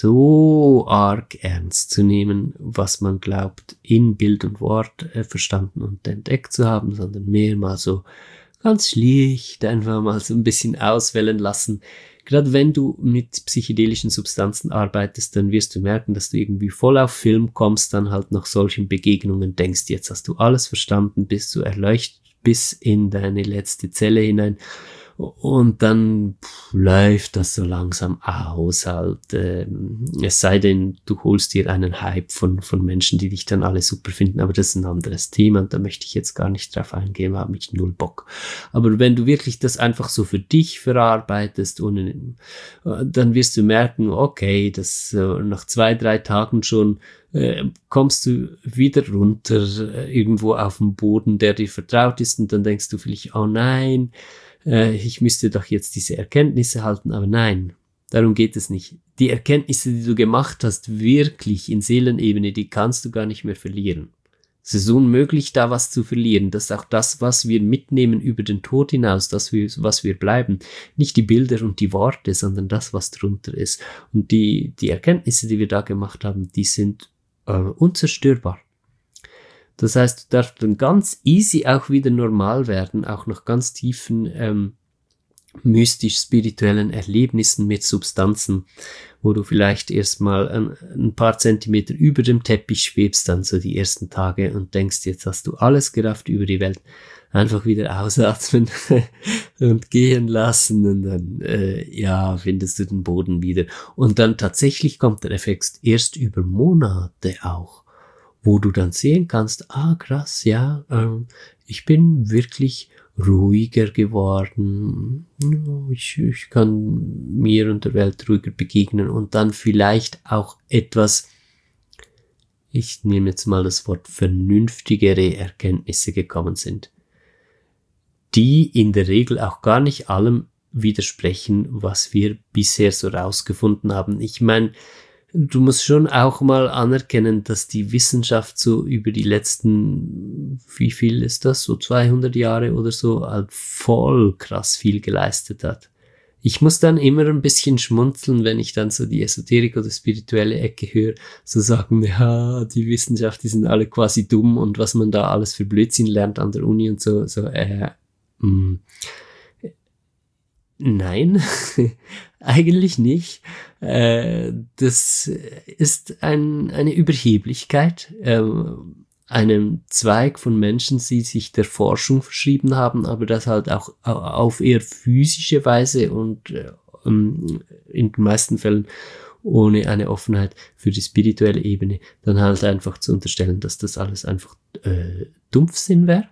so arg ernst zu nehmen, was man glaubt, in Bild und Wort äh, verstanden und entdeckt zu haben, sondern mehr mal so ganz schlicht einfach mal so ein bisschen auswählen lassen. Gerade wenn du mit psychedelischen Substanzen arbeitest, dann wirst du merken, dass du irgendwie voll auf Film kommst, dann halt nach solchen Begegnungen denkst, jetzt hast du alles verstanden, bist du erleuchtet bis in deine letzte Zelle hinein und dann pff, läuft das so langsam aus halt, ähm, es sei denn, du holst dir einen Hype von, von Menschen, die dich dann alle super finden, aber das ist ein anderes Thema und da möchte ich jetzt gar nicht drauf eingehen, habe ich null Bock. Aber wenn du wirklich das einfach so für dich verarbeitest, ohne, dann wirst du merken, okay, das äh, nach zwei, drei Tagen schon äh, kommst du wieder runter, äh, irgendwo auf dem Boden, der dir vertraut ist und dann denkst du vielleicht, oh nein, ich müsste doch jetzt diese Erkenntnisse halten, aber nein, darum geht es nicht. Die Erkenntnisse, die du gemacht hast, wirklich in Seelenebene, die kannst du gar nicht mehr verlieren. Es ist unmöglich, da was zu verlieren. Das ist auch das, was wir mitnehmen über den Tod hinaus, das, was wir bleiben. Nicht die Bilder und die Worte, sondern das, was drunter ist. Und die, die Erkenntnisse, die wir da gemacht haben, die sind äh, unzerstörbar. Das heißt, du darfst dann ganz easy auch wieder normal werden, auch nach ganz tiefen ähm, mystisch-spirituellen Erlebnissen mit Substanzen, wo du vielleicht erstmal ein, ein paar Zentimeter über dem Teppich schwebst, dann so die ersten Tage und denkst, jetzt hast du alles gerafft über die Welt. Einfach wieder ausatmen und gehen lassen und dann, äh, ja, findest du den Boden wieder. Und dann tatsächlich kommt der Effekt erst über Monate auch, wo du dann sehen kannst, ah krass, ja, ähm, ich bin wirklich ruhiger geworden, ich, ich kann mir und der Welt ruhiger begegnen und dann vielleicht auch etwas, ich nehme jetzt mal das Wort vernünftigere Erkenntnisse gekommen sind, die in der Regel auch gar nicht allem widersprechen, was wir bisher so rausgefunden haben. Ich meine, du musst schon auch mal anerkennen, dass die Wissenschaft so über die letzten, wie viel ist das, so zweihundert Jahre oder so, halt voll krass viel geleistet hat. Ich muss dann immer ein bisschen schmunzeln, wenn ich dann so die Esoterik oder spirituelle Ecke höre, so sagen, ja, die Wissenschaft, die sind alle quasi dumm und was man da alles für Blödsinn lernt an der Uni und so, so, äh, mh. Nein, eigentlich nicht. Äh, das ist ein, eine Überheblichkeit, äh, einem Zweig von Menschen, die sich der Forschung verschrieben haben, aber das halt auch auf eher physische Weise und äh, in den meisten Fällen ohne eine Offenheit für die spirituelle Ebene, dann halt einfach zu unterstellen, dass das alles einfach äh, Dumpfsinn wäre.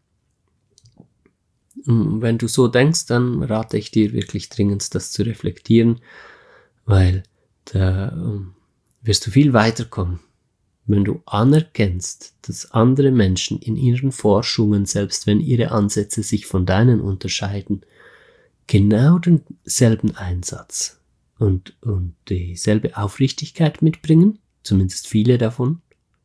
Wenn du so denkst, dann rate ich dir wirklich dringend, das zu reflektieren, weil da um, wirst du viel weiterkommen. Wenn du anerkennst, dass andere Menschen in ihren Forschungen, selbst wenn ihre Ansätze sich von deinen unterscheiden, genau denselben Einsatz und, und dieselbe Aufrichtigkeit mitbringen, zumindest viele davon,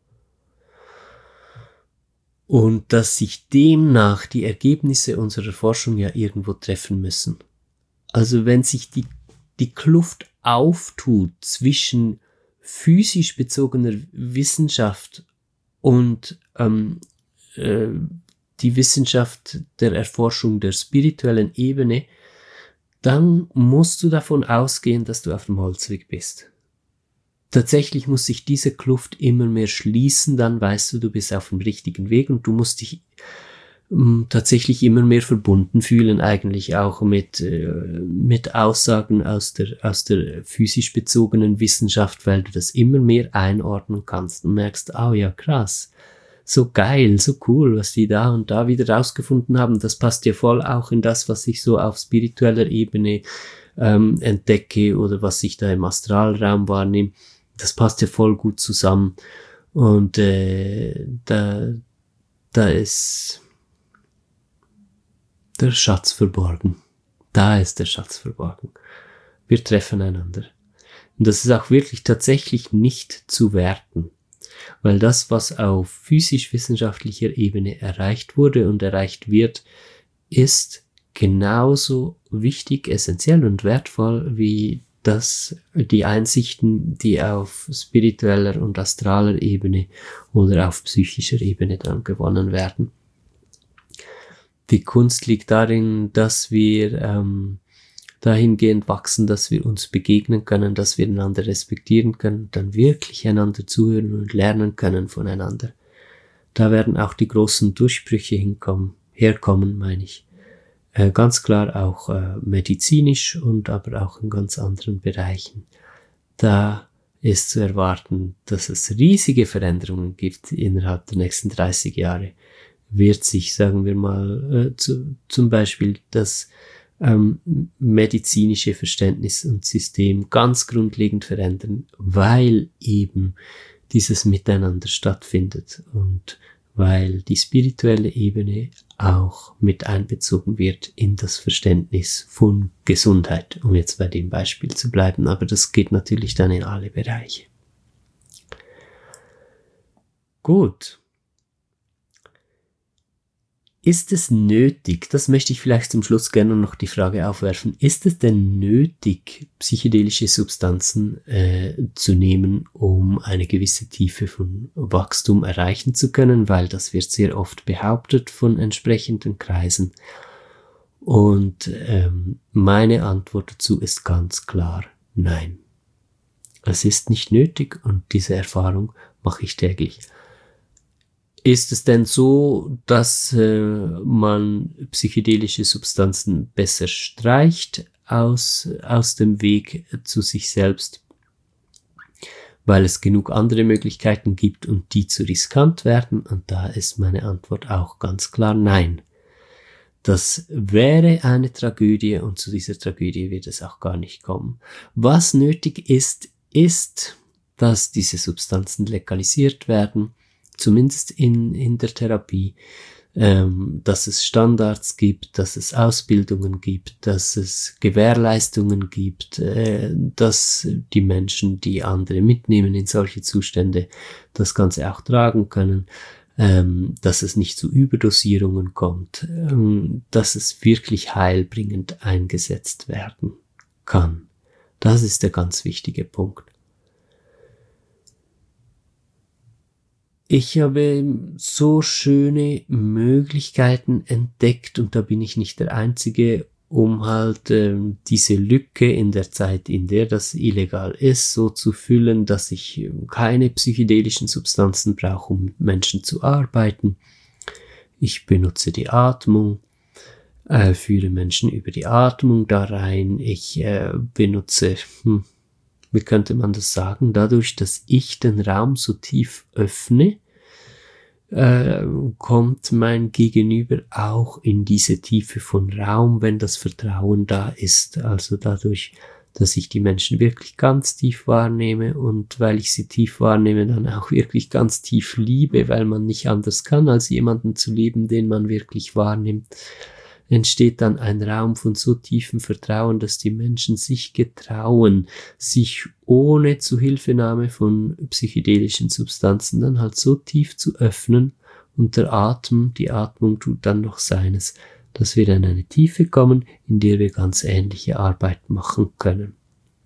und dass sich demnach die Ergebnisse unserer Forschung ja irgendwo treffen müssen. Also wenn sich die, die Kluft auftut zwischen physisch bezogener Wissenschaft und ähm, äh, die Wissenschaft der Erforschung der spirituellen Ebene, dann musst du davon ausgehen, dass du auf dem Holzweg bist. Tatsächlich muss sich diese Kluft immer mehr schließen, dann weißt du, du bist auf dem richtigen Weg und du musst dich ähm, tatsächlich immer mehr verbunden fühlen, eigentlich auch mit, äh, mit Aussagen aus der, aus der physisch bezogenen Wissenschaft, weil du das immer mehr einordnen kannst und merkst, oh ja, krass, so geil, so cool, was die da und da wieder rausgefunden haben, das passt ja voll auch in das, was ich so auf spiritueller Ebene ähm, entdecke oder was ich da im Astralraum wahrnehme. Das passt ja voll gut zusammen und äh, da, da ist der Schatz verborgen. Da ist der Schatz verborgen. Wir treffen einander. Und das ist auch wirklich tatsächlich nicht zu werten, weil das, was auf physisch-wissenschaftlicher Ebene erreicht wurde und erreicht wird, ist genauso wichtig, essentiell und wertvoll wie dass die Einsichten, die auf spiritueller und astraler Ebene oder auf psychischer Ebene dann gewonnen werden. Die Kunst liegt darin, dass wir ähm, dahingehend wachsen, dass wir uns begegnen können, dass wir einander respektieren können, dann wirklich einander zuhören und lernen können voneinander. Da werden auch die großen Durchbrüche hinkommen, herkommen, meine ich. Äh, ganz klar auch äh, medizinisch und aber auch in ganz anderen Bereichen. Da ist zu erwarten, dass es riesige Veränderungen gibt innerhalb der nächsten dreißig Jahre. Wird sich, sagen wir mal, äh, zu, zum Beispiel das ähm, medizinische Verständnis und System ganz grundlegend verändern, weil eben dieses Miteinander stattfindet und weil die spirituelle Ebene auch mit einbezogen wird in das Verständnis von Gesundheit, um jetzt bei dem Beispiel zu bleiben, aber das geht natürlich dann in alle Bereiche. Gut. Ist es nötig, das möchte ich vielleicht zum Schluss gerne noch die Frage aufwerfen, ist es denn nötig, psychedelische Substanzen äh, zu nehmen, um eine gewisse Tiefe von Wachstum erreichen zu können, weil das wird sehr oft behauptet von entsprechenden Kreisen. Und ähm, meine Antwort dazu ist ganz klar, nein. Es ist nicht nötig und diese Erfahrung mache ich täglich. Ist es denn so, dass äh, man psychedelische Substanzen besser streicht aus, aus dem Weg zu sich selbst, weil es genug andere Möglichkeiten gibt und die zu riskant werden? Und da ist meine Antwort auch ganz klar nein. Das wäre eine Tragödie und zu dieser Tragödie wird es auch gar nicht kommen. Was nötig ist, ist, dass diese Substanzen legalisiert werden, zumindest in, in der Therapie, ähm, dass es Standards gibt, dass es Ausbildungen gibt, dass es Gewährleistungen gibt, äh, dass die Menschen, die andere mitnehmen in solche Zustände, das Ganze auch tragen können, ähm, dass es nicht zu Überdosierungen kommt, ähm, dass es wirklich heilbringend eingesetzt werden kann. Das ist der ganz wichtige Punkt. Ich habe so schöne Möglichkeiten entdeckt, und da bin ich nicht der Einzige, um halt ähm, diese Lücke in der Zeit, in der das illegal ist, so zu füllen, dass ich keine psychedelischen Substanzen brauche, um mit Menschen zu arbeiten. Ich benutze die Atmung, äh, führe Menschen über die Atmung da rein. Ich äh, benutze, hm, wie könnte man das sagen, dadurch, dass ich den Raum so tief öffne, äh, kommt mein Gegenüber auch in diese Tiefe von Raum, wenn das Vertrauen da ist. Also dadurch, dass ich die Menschen wirklich ganz tief wahrnehme und weil ich sie tief wahrnehme, dann auch wirklich ganz tief liebe, weil man nicht anders kann, als jemanden zu lieben, den man wirklich wahrnimmt, entsteht dann ein Raum von so tiefem Vertrauen, dass die Menschen sich getrauen, sich ohne Zuhilfenahme von psychedelischen Substanzen dann halt so tief zu öffnen, und der Atem, die Atmung tut dann noch seines, dass wir in eine Tiefe kommen, in der wir ganz ähnliche Arbeit machen können.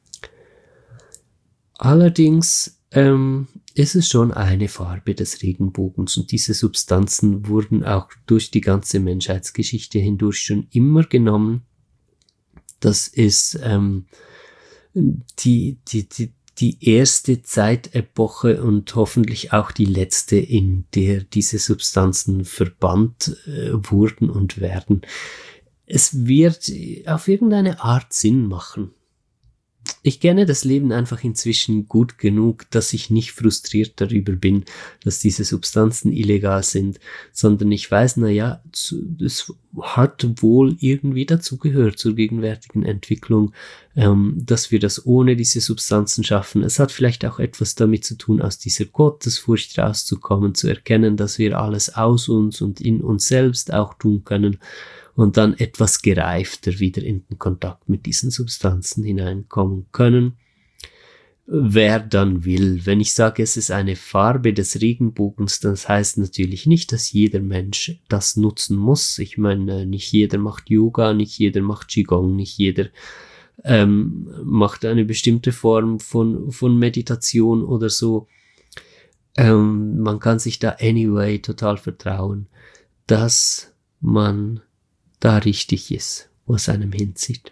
Allerdings ähm, ist es schon eine Farbe des Regenbogens, und diese Substanzen wurden auch durch die ganze Menschheitsgeschichte hindurch schon immer genommen. Das ist ähm, die, die, die, die erste Zeitepoche und hoffentlich auch die letzte, in der diese Substanzen verbannt äh, wurden und werden. Es wird auf irgendeine Art Sinn machen. Ich kenne das Leben einfach inzwischen gut genug, dass ich nicht frustriert darüber bin, dass diese Substanzen illegal sind, sondern ich weiß, na ja, es hat wohl irgendwie dazugehört zur gegenwärtigen Entwicklung, ähm, dass wir das ohne diese Substanzen schaffen. Es hat vielleicht auch etwas damit zu tun, aus dieser Gottesfurcht rauszukommen, zu erkennen, dass wir alles aus uns und in uns selbst auch tun können, und dann etwas gereifter wieder in den Kontakt mit diesen Substanzen hineinkommen können. Wer dann will. Wenn ich sage, es ist eine Farbe des Regenbogens, das heißt natürlich nicht, dass jeder Mensch das nutzen muss. Ich meine, nicht jeder macht Yoga, nicht jeder macht Qigong, nicht jeder ähm, macht eine bestimmte Form von, von Meditation oder so. Ähm, man kann sich da anyway total vertrauen, dass man da richtig ist, wo es einem hinzieht.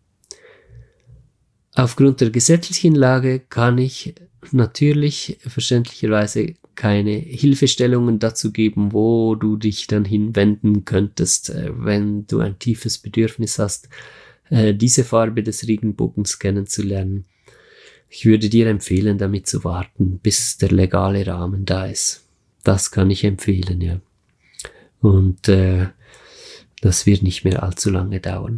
Aufgrund der gesetzlichen Lage kann ich natürlich verständlicherweise keine Hilfestellungen dazu geben, wo du dich dann hinwenden könntest, wenn du ein tiefes Bedürfnis hast, diese Farbe des Regenbogens kennenzulernen. Ich würde dir empfehlen, damit zu warten, bis der legale Rahmen da ist. Das kann ich empfehlen, ja. Und äh, das wird nicht mehr allzu lange dauern.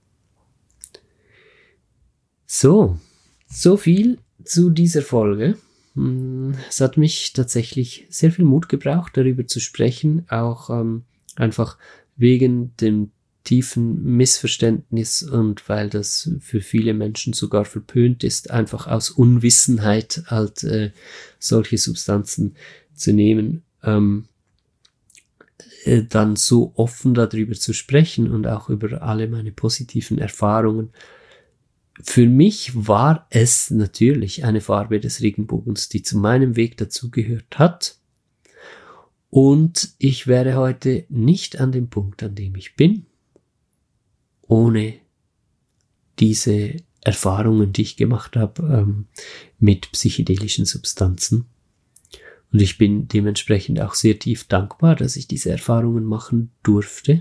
So, so viel zu dieser Folge. Es hat mich tatsächlich sehr viel Mut gebraucht, darüber zu sprechen, auch ähm, einfach wegen dem tiefen Missverständnis und weil das für viele Menschen sogar verpönt ist, einfach aus Unwissenheit halt äh, solche Substanzen zu nehmen. Ähm, dann so offen darüber zu sprechen und auch über alle meine positiven Erfahrungen. Für mich war es natürlich eine Farbe des Regenbogens, die zu meinem Weg dazugehört hat. Und ich wäre heute nicht an dem Punkt, an dem ich bin, ohne diese Erfahrungen, die ich gemacht habe, ähm, mit psychedelischen Substanzen. Und ich bin dementsprechend auch sehr tief dankbar, dass ich diese Erfahrungen machen durfte.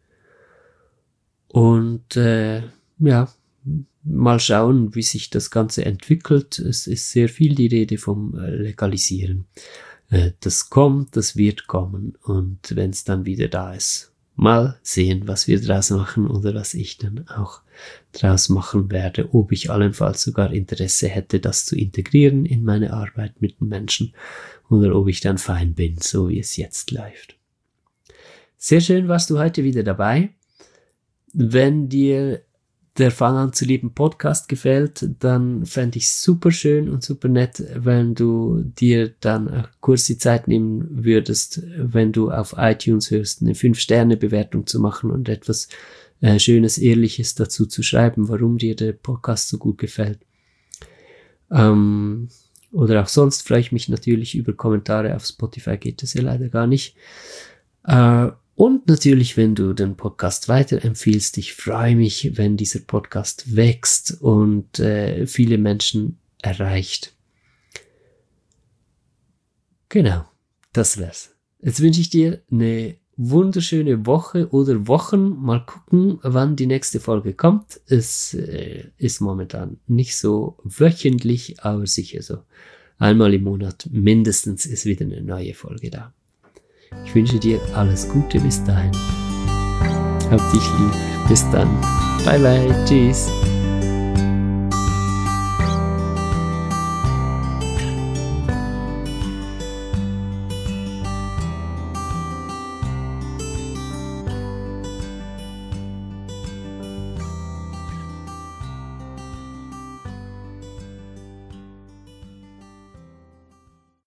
Und äh, ja, mal schauen, wie sich das Ganze entwickelt. Es ist sehr viel die Rede vom Legalisieren. Äh, das kommt, das wird kommen. Und wenn es dann wieder da ist, mal sehen, was wir draus machen oder was ich dann auch draus machen werde. Ob ich allenfalls sogar Interesse hätte, das zu integrieren in meine Arbeit mit den Menschen. Oder ob ich dann fein bin, so wie es jetzt läuft. Sehr schön warst du heute wieder dabei. Wenn dir der Fang an zu lieben Podcast gefällt, dann fände ich es super schön und super nett, wenn du dir dann kurz die Zeit nehmen würdest, wenn du auf iTunes hörst, eine fünf Sterne Bewertung zu machen und etwas äh, Schönes, Ehrliches dazu zu schreiben, warum dir der Podcast so gut gefällt. Ähm, oder auch sonst freue ich mich natürlich über Kommentare. Auf Spotify geht das ja leider gar nicht. Äh, Und natürlich, wenn du den Podcast weiterempfiehlst. Ich freue mich, wenn dieser Podcast wächst und äh, viele Menschen erreicht. Genau, das wär's. Jetzt wünsche ich dir eine wunderschöne Woche oder Wochen. Mal gucken, wann die nächste Folge kommt. Es äh, ist momentan nicht so wöchentlich, aber sicher so. Einmal im Monat mindestens ist wieder eine neue Folge da. Ich wünsche dir alles Gute bis dahin. Hab dich lieb. Bis dann. Bye bye. Tschüss.